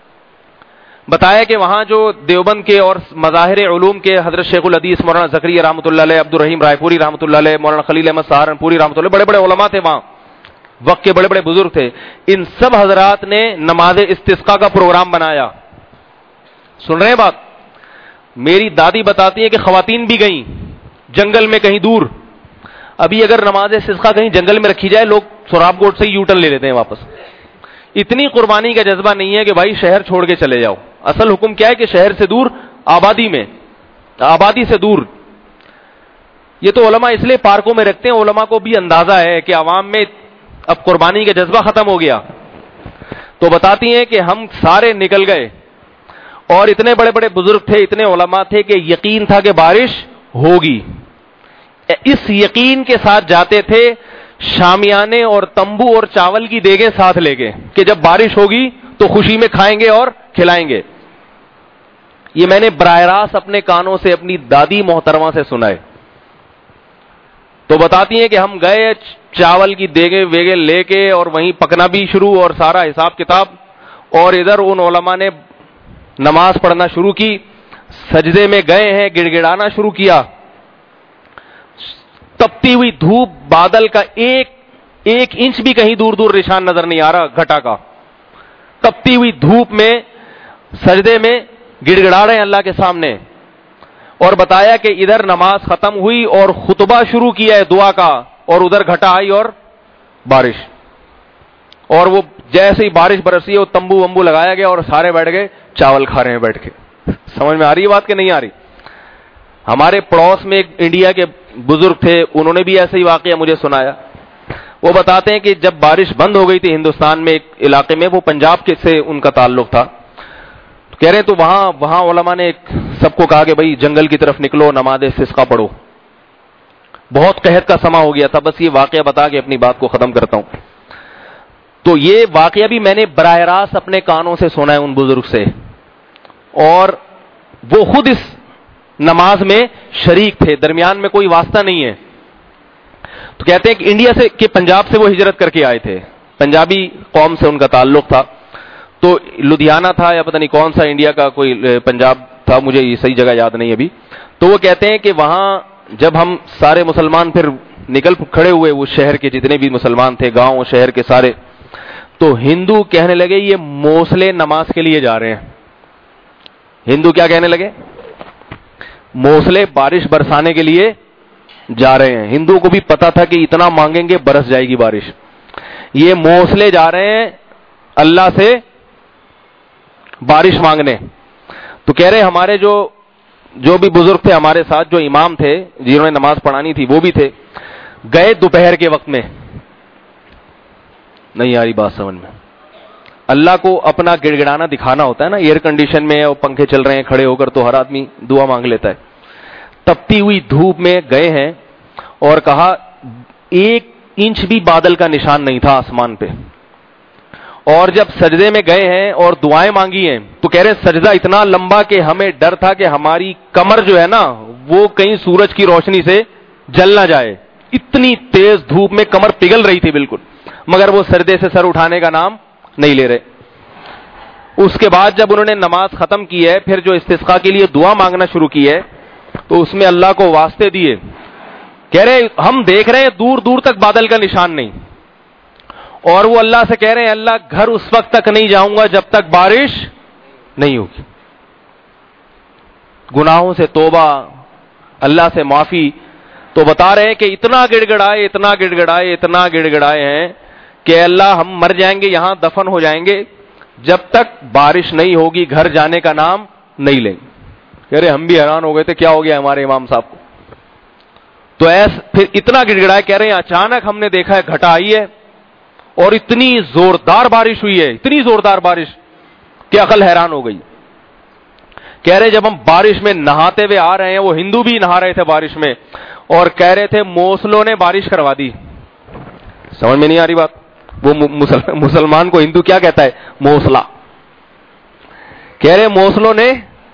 بتایا کہ وہاں جو دیوبند کے اور مظاہر علوم کے حضرت شیخ الحدیث مولانا زکریا رحمۃ اللہ علیہ, عبد الرحیم رائے پوری رحمۃ اللہ علیہ, مولانا خلیل احمد سہارنپوری رحمۃ اللہ, بڑے بڑے علماء تھے وہاں, وقت کے بڑے بڑے بزرگ تھے. ان سب حضرات نے نماز استسقاء کا پروگرام بنایا. سن رہے ہیں بات؟ میری دادی بتاتی ہے کہ خواتین بھی گئیں جنگل میں کہیں دور. ابھی اگر نماز استسقاء کہیں جنگل میں رکھی جائے, لوگ سوراب گوٹ سے ہی یو ٹرن لے لیتے ہیں واپس. اتنی قربانی کا جذبہ نہیں ہے کہ بھائی شہر چھوڑ کے چلے جاؤ. اصل حکم کیا ہے کہ شہر سے دور, آبادی میں, آبادی سے دور. یہ تو علماء اس لیے پارکوں میں رکھتے ہیں, علماء کو بھی اندازہ ہے کہ عوام میں اب قربانی کا جذبہ ختم ہو گیا. تو بتاتی ہیں کہ ہم سارے نکل گئے اور اتنے بڑے بڑے بزرگ تھے, اتنے علماء تھے کہ یقین تھا کہ بارش ہوگی. اس یقین کے ساتھ جاتے تھے, شامیانے اور تمبو اور چاول کی دیگیں ساتھ لے گئے کہ جب بارش ہوگی تو خوشی میں کھائیں گے اور کھلائیں گے. یہ میں نے براہ راست اپنے کانوں سے اپنی دادی محترمہ سے سنا ہے. تو بتاتی ہیں کہ ہم گئے, چاول کی دیگیں ویگیں لے کے, اور وہیں پکنا بھی شروع اور سارا حساب کتاب. اور ادھر ان علماء نے نماز پڑھنا شروع کی, سجدے میں گئے ہیں, گڑ گڑانا شروع کیا. تپتی ہوئی دھوپ, بادل کا ایک ایک انچ بھی کہیں دور دور نشان نظر نہیں آ رہا گھٹا کا. تپتی ہوئی دھوپ میں سجدے میں گڑ گڑا رہے ہیں اللہ کے سامنے. اور بتایا کہ ادھر نماز ختم ہوئی اور خطبہ شروع کیا ہے دعا کا, اور ادھر گھٹا آئی اور بارش. اور وہ جیسے ہی بارش برسی ہے وہ تمبو ومبو لگایا گیا اور سارے بیٹھ گئے چاول کھا رہے ہیں بیٹھ کے. سمجھ میں آ رہی ہے بات کہ نہیں آ رہی؟ ہمارے پڑوس میں ایک انڈیا کے بزرگ تھے, انہوں نے بھی ایسا ہی واقعہ مجھے سنایا. وہ بتاتے ہیں کہ جب بارش بند ہو گئی تھی ہندوستان میں ایک علاقے میں, وہ پنجاب کے سے ان کا تعلق تھا, کہہ رہے ہیں تو وہاں وہاں علماء نے سب کو کہا کہ بھائی جنگل کی طرف نکلو, نماز استسقاء پڑھو. بہت قحط کا سما ہو گیا تھا. بس یہ واقعہ بتا کے اپنی بات کو ختم کرتا ہوں. تو یہ واقعہ بھی میں نے براہ راست اپنے کانوں سے سنا ہے ان بزرگ سے, اور وہ خود اس نماز میں شریک تھے, درمیان میں کوئی واسطہ نہیں ہے. تو کہتے ہیں کہ انڈیا سے, کہ پنجاب سے وہ ہجرت کر کے آئے تھے, پنجابی قوم سے ان کا تعلق تھا. تو لدھیانہ تھا یا پتہ نہیں کون سا انڈیا کا کوئی پنجاب تھا, مجھے یہ صحیح جگہ یاد نہیں ابھی. تو وہ کہتے ہیں کہ وہاں جب ہم سارے مسلمان پھر نکل کھڑے ہوئے, وہ شہر کے جتنے بھی مسلمان تھے, گاؤں شہر کے سارے, تو ہندو کہنے لگے یہ موسلے نماز کے لیے جا رہے ہیں. ہندو کیا کہنے لگے؟ موسلے بارش برسانے کے لیے جا رہے ہیں. ہندو کو بھی پتا تھا کہ اتنا مانگیں گے برس جائے گی بارش. یہ موسلے جا رہے ہیں اللہ سے بارش مانگنے. تو کہہ رہے ہمارے جو جو بھی بزرگ تھے ہمارے ساتھ, جو امام تھے جنہوں نے نماز پڑھانی تھی, وہ بھی تھے, گئے دوپہر کے وقت میں. نہیں آ رہی بات سمجھ میں؟ اللہ کو اپنا گڑ گڑانا دکھانا ہوتا ہے نا, ایئر کنڈیشن میں اور پنکھے چل رہے ہیں کھڑے ہو کر, تو ہر آدمی دعا مانگ لیتا ہے. تپتی ہوئی دھوپ میں گئے ہیں اور کہا ایک انچ بھی بادل کا نشان نہیں تھا آسمان پہ, اور جب سجدے میں گئے ہیں اور دعائیں مانگی ہیں تو کہہ رہے ہیں سجدہ اتنا لمبا کہ ہمیں ڈر تھا کہ ہماری کمر جو ہے نا وہ کہیں سورج کی روشنی سے جل نہ جائے. اتنی تیز دھوپ میں کمر پگھل رہی تھی بالکل, مگر وہ سجدے سے سر اٹھانے کا نام نہیں لے رہے. اس کے بعد جب انہوں نے نماز ختم کی ہے, پھر جو استسقاء کے لیے دعا مانگنا شروع کی ہے تو اس میں اللہ کو واسطے دیے. کہہ رہے ہم دیکھ رہے ہیں دور دور تک بادل کا نشان نہیں, اور وہ اللہ سے کہہ رہے ہیں اللہ گھر اس وقت تک نہیں جاؤں گا جب تک بارش نہیں ہوگی. گناہوں سے توبہ, اللہ سے معافی. تو بتا رہے ہیں کہ اتنا گڑ گڑائے اتنا گڑ گڑائے اتنا گڑ گڑائے ہیں کہ اللہ ہم مر جائیں گے, یہاں دفن ہو جائیں گے, جب تک بارش نہیں ہوگی گھر جانے کا نام نہیں لیں گے. کہہ رہے ہم بھی حیران ہو گئے تھے کیا ہو گیا ہمارے امام صاحب کو. تو ایس پھر اتنا گڑ گڑائے, کہہ رہے ہیں اچانک ہم نے دیکھا ہے گھٹا آئی ہے اور اتنی زوردار بارش ہوئی ہے, اتنی زوردار بارش کہ عقل حیران ہو گئی. کہہ رہے جب ہم بارش میں نہاتے ہوئے آ رہے ہیں, وہ ہندو بھی نہا رہے تھے بارش میں, اور کہہ رہے تھے موسلوں نے بارش کروا دی. سمجھ میں نہیں آ رہی بات. وہ مسلمان کو ہندو کیا کہتا ہے؟ موسلا. کہہ رہے موسلوں نے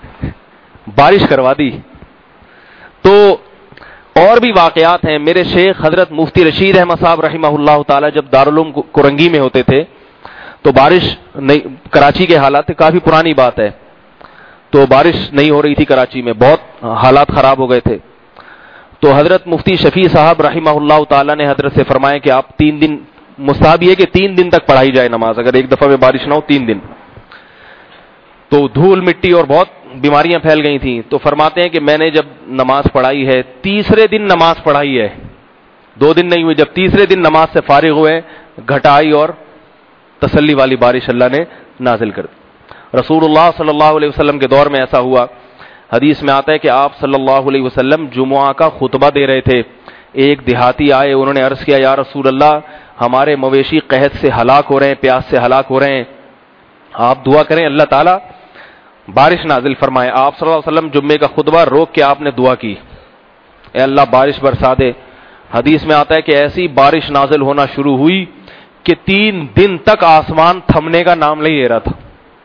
بارش کروا دی. تو اور بھی واقعات ہیں. میرے شیخ حضرت مفتی رشید احمد صاحب رحمہ اللہ تعالی جب دارالعلوم کرنگی میں ہوتے تھے تو بارش نہیں, کراچی کے حالات کافی پرانی بات ہے, تو بارش نہیں ہو رہی تھی کراچی میں, بہت حالات خراب ہو گئے تھے. تو حضرت مفتی شفیع صاحب رحمہ اللہ تعالی نے حضرت سے فرمایا کہ آپ تین دن, مستحب یہ کہ تین دن تک پڑھائی جائے نماز, اگر ایک دفعہ میں بارش نہ ہو تین دن. تو دھول مٹی اور بہت بیماریاں پھیل گئی تھیں. تو فرماتے ہیں کہ میں نے جب نماز پڑھائی ہے, تیسرے دن نماز پڑھائی ہے, دو دن نہیں ہوئے, جب تیسرے دن نماز سے فارغ ہوئے گھٹائی اور تسلی والی بارش اللہ نے نازل کر دی. رسول اللہ صلی اللہ علیہ وسلم کے دور میں ایسا ہوا. حدیث میں آتا ہے کہ آپ صلی اللہ علیہ وسلم جمعہ کا خطبہ دے رہے تھے. ایک دیہاتی آئے, انہوں نے عرض کیا یا رسول اللہ ہمارے مویشی قحط سے ہلاک ہو رہے ہیں, پیاس سے ہلاک ہو رہے ہیں, آپ دعا کریں اللہ تعالیٰ بارش نازل فرمائے. آپ صلی اللہ علیہ وسلم جمعے کا خطبہ روک کے آپ نے دعا کی, اے اللہ بارش برسا دے. حدیث میں آتا ہے کہ ایسی بارش نازل ہونا شروع ہوئی کہ تین دن تک آسمان تھمنے کا نام نہیں لے رہا تھا.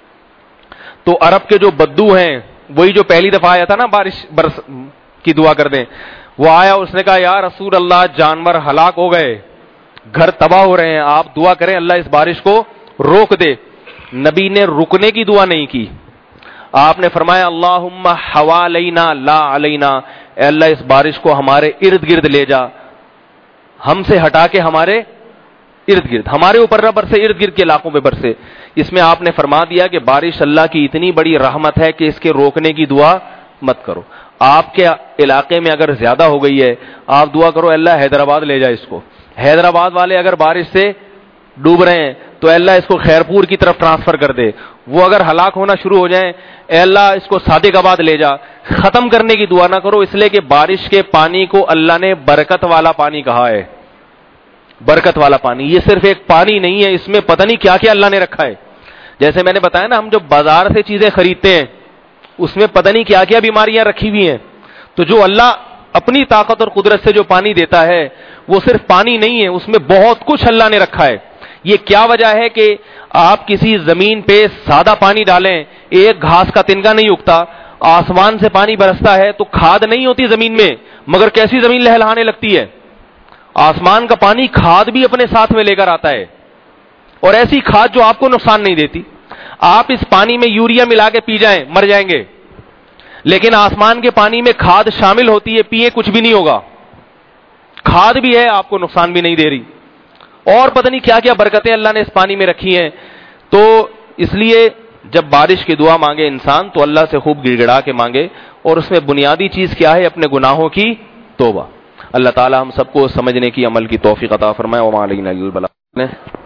تو عرب کے جو بدو ہیں, وہی جو پہلی دفعہ آیا تھا نا بارش برس کی دعا کر دیں, وہ آیا, اس نے کہا یا رسول اللہ جانور ہلاک ہو گئے, گھر تباہ ہو رہے ہیں, آپ دعا کریں اللہ اس بارش کو روک دے. نبی نے رکنے کی دعا نہیں کی, آپ نے فرمایا اللہم حوالینا لا علینا, اے اللہ اس بارش کو ہمارے ارد گرد لے جا, ہم سے ہٹا کے ہمارے ارد گرد, ہمارے اوپر نہ برسے, ارد گرد کے علاقوں پہ برسے. اس میں آپ نے فرما دیا کہ بارش اللہ کی اتنی بڑی رحمت ہے کہ اس کے روکنے کی دعا مت کرو. آپ کے علاقے میں اگر زیادہ ہو گئی ہے, آپ دعا کرو اللہ حیدرآباد لے جائے اس کو. حیدرآباد والے اگر بارش سے ڈوب رہے ہیں تو اے اللہ اس کو خیرپور کی طرف ٹرانسفر کر دے. وہ اگر ہلاک ہونا شروع ہو جائیں, اے اللہ اس کو صادق آباد لے جا. ختم کرنے کی دعا نہ کرو, اس لیے کہ بارش کے پانی کو اللہ نے برکت والا پانی کہا ہے. برکت والا پانی, یہ صرف ایک پانی نہیں ہے, اس میں پتہ نہیں کیا کیا اللہ نے رکھا ہے. جیسے میں نے بتایا نا, ہم جو بازار سے چیزیں خریدتے ہیں اس میں پتہ نہیں کیا کیا بیماریاں رکھی ہوئی ہیں. تو جو اللہ اپنی طاقت اور قدرت سے جو پانی دیتا ہے وہ صرف پانی نہیں ہے, اس میں بہت کچھ اللہ نے رکھا ہے. یہ کیا وجہ ہے کہ آپ کسی زمین پہ سادہ پانی ڈالیں, ایک گھاس کا تنکا نہیں اگتا, آسمان سے پانی برستا ہے تو کھاد نہیں ہوتی زمین میں, مگر کیسی زمین لہلہانے لگتی ہے. آسمان کا پانی کھاد بھی اپنے ساتھ میں لے کر آتا ہے, اور ایسی کھاد جو آپ کو نقصان نہیں دیتی. آپ اس پانی میں یوریا ملا کے پی جائیں مر جائیں گے, لیکن آسمان کے پانی میں کھاد شامل ہوتی ہے, پیے کچھ بھی نہیں ہوگا. کھاد بھی ہے, آپ کو نقصان بھی نہیں دے رہی, اور پتہ نہیں کیا کیا برکتیں اللہ نے اس پانی میں رکھی ہیں. تو اس لیے جب بارش کی دعا مانگے انسان تو اللہ سے خوب گڑ گڑا کے مانگے, اور اس میں بنیادی چیز کیا ہے؟ اپنے گناہوں کی توبہ. اللہ تعالی ہم سب کو سمجھنے کی عمل کی توفیق عطا فرمائے. وما علینا الا البلاغ.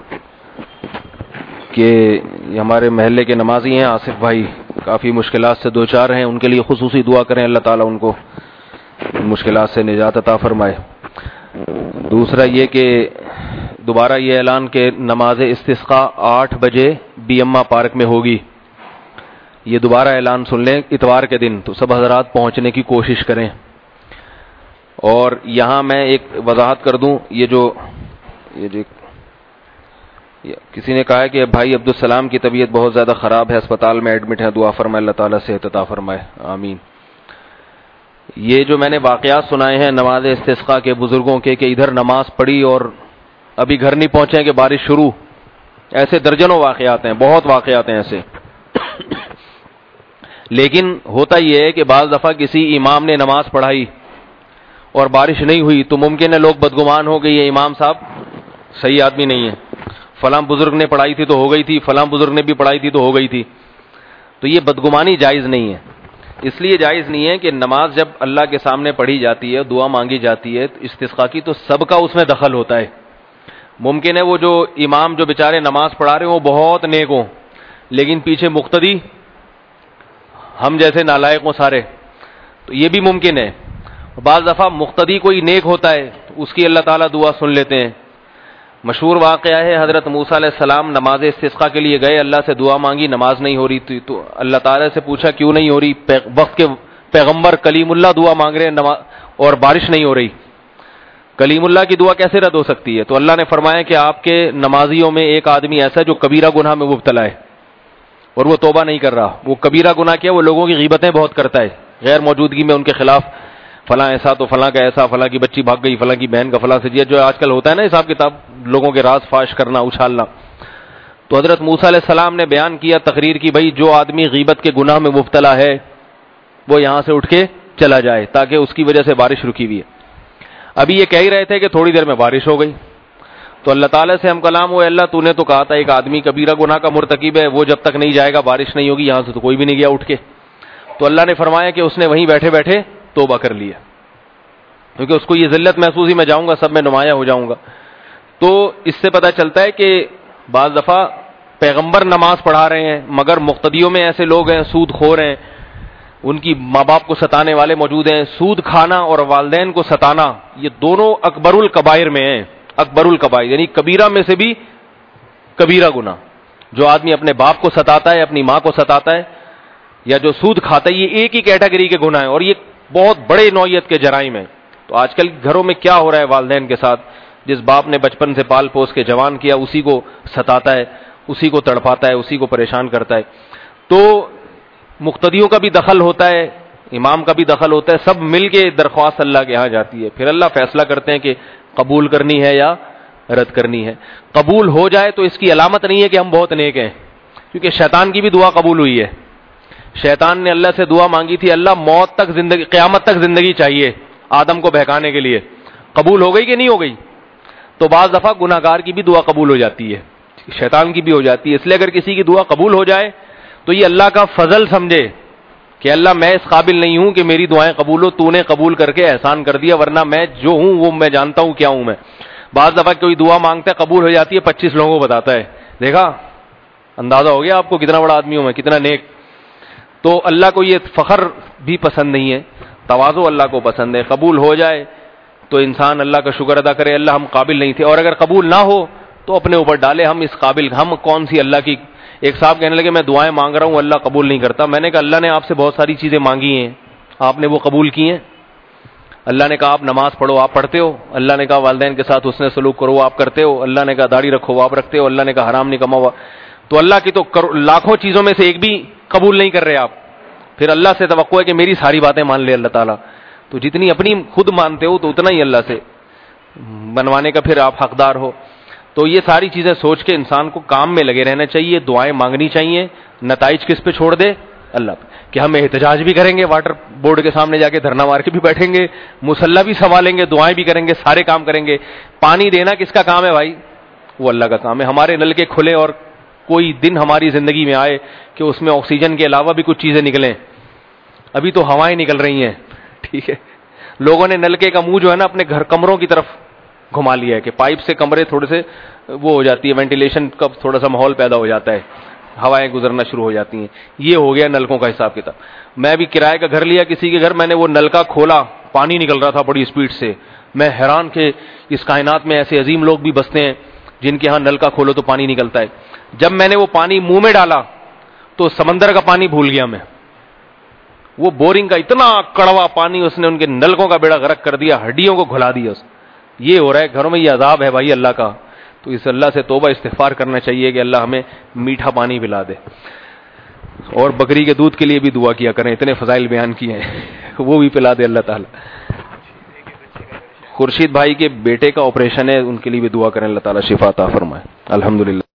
کہ ہمارے محلے کے نمازی ہیں آصف بھائی, کافی مشکلات سے دو چار ہیں, ان کے لیے خصوصی دعا کریں, اللہ تعالیٰ ان کو مشکلات سے نجات عطا فرمائے. دوسرا یہ کہ دوبارہ یہ اعلان کہ نماز استسقاء آٹھ بجے بی اما پارک میں ہوگی, یہ دوبارہ اعلان سن لیں اتوار کے دن, تو سب حضرات پہنچنے کی کوشش کریں. اور یہاں میں ایک وضاحت کر دوں, یہ جو یہ جو کسی نے کہا ہے کہ بھائی عبدالسلام کی طبیعت بہت زیادہ خراب ہے، اسپتال میں ایڈمٹ ہے، دعا فرمائے اللہ تعالیٰ صحت عطا فرمائے، آمین۔ یہ جو میں نے واقعات سنائے ہیں نماز استسقاء کے بزرگوں کے کہ ادھر نماز پڑھی اور ابھی گھر نہیں پہنچے کہ بارش شروع، ایسے درجنوں واقعات ہیں، بہت واقعات ہیں ایسے۔ لیکن ہوتا یہ ہے کہ بعض دفعہ کسی امام نے نماز پڑھائی اور بارش نہیں ہوئی تو ممکن ہے لوگ بدگمان ہو کہ یہ امام صاحب صحیح آدمی نہیں ہے، فلاں بزرگ نے پڑھائی تھی تو ہو گئی تھی، فلاں بزرگ نے بھی پڑھائی تھی تو ہو گئی تھی۔ تو یہ بدگمانی جائز نہیں ہے، اس لیے جائز نہیں ہے کہ نماز جب اللہ کے سامنے پڑھی جاتی ہے، دعا مانگی جاتی ہے استسقاء کی، تو سب کا اس میں دخل ہوتا ہے۔ ممکن ہے وہ جو امام جو بیچارے نماز پڑھا رہے ہوں وہ بہت نیک ہوں، لیکن پیچھے مقتدی ہم جیسے نالائق ہوں سارے، تو یہ بھی ممکن ہے۔ بعض دفعہ مقتدی کوئی نیک ہوتا ہے اس کی اللہ تعالیٰ دعا سن لیتے ہیں۔ مشہور واقعہ ہے، حضرت موسیٰ علیہ السلام نماز استسقاء کے لیے گئے، اللہ سے دعا مانگی، نماز نہیں ہو رہی تھی تو اللہ تعالیٰ سے پوچھا کیوں نہیں ہو رہی؟ وقت کے پیغمبر کلیم اللہ دعا مانگ رہے ہیں نماز اور بارش نہیں ہو رہی، کلیم اللہ کی دعا کیسے رد ہو سکتی ہے؟ تو اللہ نے فرمایا کہ آپ کے نمازیوں میں ایک آدمی ایسا ہے جو کبیرہ گناہ میں مبتلا ہے اور وہ توبہ نہیں کر رہا۔ وہ کبیرہ گناہ کیا؟ وہ لوگوں کی غیبتیں بہت کرتا ہے، غیر موجودگی میں ان کے خلاف فلاں ایسا تو فلاں کا ایسا، فلاں کی بچی بھاگ گئی، فلاں کی بہن کا فلاں سے جی، جو آج کل ہوتا ہے نا حساب کتاب، لوگوں کے راز فاش کرنا، اچھالنا۔ تو حضرت موسیٰ علیہ السلام نے بیان کیا، تقریر کی، بھائی جو آدمی غیبت کے گناہ میں مبتلا ہے وہ یہاں سے اٹھ کے چلا جائے تاکہ اس کی وجہ سے بارش رکی ہوئی ہے۔ ابھی یہ کہہ ہی رہے تھے کہ تھوڑی دیر میں بارش ہو گئی، تو اللہ تعالیٰ سے ہم کلام ہوئے، اللہ تو نے تو کہا تھا ایک آدمی کبیرہ گناہ کا مرتکب ہے، وہ جب تک نہیں جائے گا بارش نہیں ہوگی، یہاں سے تو کوئی بھی نہیں گیا اٹھ کے۔ تو اللہ نے فرمایا کہ اس نے وہیں بیٹھے بیٹھے توبہ کر لیا، کیونکہ اس کو یہ ذلت محسوس ہی میں جاؤں گا، سب میں نمایاں ہو جاؤں گا۔ تو اس سے پتہ چلتا ہے کہ بعض دفعہ پیغمبر نماز پڑھا رہے ہیں مگر مقتدیوں میں ایسے لوگ ہیں سود خور ہیں، ان کی ماں باپ کو ستانے والے موجود ہیں۔ سود کھانا اور والدین کو ستانا یہ دونوں اکبر الکبائر میں ہیں، اکبر الکبائر یعنی کبیرہ میں سے بھی کبیرہ گناہ۔ جو آدمی اپنے باپ کو ستاتا ہے، اپنی ماں کو ستاتا ہے، یا جو سود کھاتا ہے، یہ ایک ہی کیٹیگری کے گناہ ہیں اور یہ بہت بڑے نوعیت کے جرائم ہیں۔ تو آج کل گھروں میں کیا ہو رہا ہے والدین کے ساتھ؟ جس باپ نے بچپن سے پال پوس کے جوان کیا اسی کو ستاتا ہے، اسی کو تڑپاتا ہے، اسی کو پریشان کرتا ہے۔ تو مقتدیوں کا بھی دخل ہوتا ہے، امام کا بھی دخل ہوتا ہے، سب مل کے درخواست اللہ کے ہاں جاتی ہے، پھر اللہ فیصلہ کرتے ہیں کہ قبول کرنی ہے یا رد کرنی ہے۔ قبول ہو جائے تو اس کی علامت نہیں ہے کہ ہم بہت نیک ہیں، کیونکہ شیطان کی بھی دعا قبول ہوئی ہے۔ شیطان نے اللہ سے دعا مانگی تھی، اللہ موت تک زندگی، قیامت تک زندگی چاہیے آدم کو بہکانے کے لیے، قبول ہو گئی کہ نہیں ہو گئی؟ تو بعض دفعہ گناہ گار کی بھی دعا قبول ہو جاتی ہے، شیطان کی بھی ہو جاتی ہے۔ اس لیے اگر کسی کی دعا قبول ہو جائے تو یہ اللہ کا فضل سمجھے کہ اللہ میں اس قابل نہیں ہوں کہ میری دعائیں قبول ہو، تو نے قبول کر کے احسان کر دیا، ورنہ میں جو ہوں وہ میں جانتا ہوں کیا ہوں میں۔ بعض دفعہ کوئی دعا مانگتا ہے قبول ہو جاتی ہے، پچیس لوگوں کو بتاتا ہے، دیکھا اندازہ ہو گیا آپ کو کتنا بڑا آدمی ہوں میں، کتنا نیک۔ تو اللہ کو یہ فخر بھی پسند نہیں ہے، تواضع اللہ کو پسند ہے۔ قبول ہو جائے تو انسان اللہ کا شکر ادا کرے، اللہ ہم قابل نہیں تھے، اور اگر قبول نہ ہو تو اپنے اوپر ڈالے ہم اس قابل، ہم کون سی اللہ کی۔ ایک صاحب کہنے لگے میں دعائیں مانگ رہا ہوں اللہ قبول نہیں کرتا۔ میں نے کہا اللہ نے آپ سے بہت ساری چیزیں مانگی ہیں، آپ نے وہ قبول کی ہیں؟ اللہ نے کہا آپ نماز پڑھو، آپ پڑھتے ہو؟ اللہ نے کہا والدین کے ساتھ حسن سلوک کرو، آپ کرتے ہو؟ اللہ نے کہا داڑھی رکھو، آپ رکھتے ہو؟ اللہ نے کہا حرام نہیں کماؤ۔ تو اللہ کی تو لاکھوں چیزوں میں سے ایک بھی قبول نہیں کر رہے آپ، پھر اللہ سے توقع ہے کہ میری ساری باتیں مان لے اللہ تعالیٰ۔ تو جتنی اپنی خود مانتے ہو تو اتنا ہی اللہ سے بنوانے کا پھر آپ حقدار ہو۔ تو یہ ساری چیزیں سوچ کے انسان کو کام میں لگے رہنا چاہیے، دعائیں مانگنی چاہیے۔ نتائج کس پہ چھوڑ دے؟ اللہ پہ۔ کہ ہم احتجاج بھی کریں گے، واٹر بورڈ کے سامنے جا کے دھرنا مار کے بھی بیٹھیں گے، مصلی بھی سنبھالیں گے، دعائیں بھی کریں گے، سارے کام کریں گے۔ پانی دینا کس کا کام ہے بھائی؟ وہ اللہ کا کام ہے۔ ہمارے نل کے کھلے اور کوئی دن ہماری زندگی میں آئے کہ اس میں آکسیجن کے علاوہ بھی کچھ چیزیں نکلیں، ابھی تو ہوائیں نکل رہی ہیں، ٹھیک ہے۔ لوگوں نے نلکے کا منہ جو ہے نا اپنے گھر کمروں کی طرف گھما لیا ہے کہ پائپ سے کمرے تھوڑے سے وہ ہو جاتی ہے، وینٹیلیشن کا تھوڑا سا ماحول پیدا ہو جاتا ہے، ہوائیں گزرنا شروع ہو جاتی ہیں۔ یہ ہو گیا نلکوں کا حساب کتاب۔ میں بھی کرائے کا گھر لیا کسی کے گھر، میں نے وہ نلکا کھولا، پانی نکل رہا تھا بڑی اسپیڈ سے۔ میں حیران کہ اس کائنات میں ایسے عظیم لوگ بھی بستے ہیں جن کے ہاں نلکا کھولو تو پانی نکلتا ہے۔ جب میں نے وہ پانی منہ میں ڈالا تو سمندر کا پانی بھول گیا میں، وہ بورنگ کا اتنا کڑوا پانی اس نے ان کے نلکوں کا بیڑا غرق کر دیا، ہڈیوں کو گھلا دیا۔ یہ ہو رہا ہے گھروں میں، یہ عذاب ہے بھائی اللہ کا۔ تو اس اللہ سے توبہ استغفار کرنا چاہیے کہ اللہ ہمیں میٹھا پانی پلا دے. اور بکری کے دودھ کے لیے بھی دعا کیا کریں, اتنے فضائل بیان کیے ہیں, وہ بھی پلا دے اللہ تعالیٰ. خورشید بھائی کے بیٹے کا آپریشن ہے, ان کے لیے بھی دعا کریں, اللہ تعالیٰ شفا عطا فرمائے. الحمدللہ.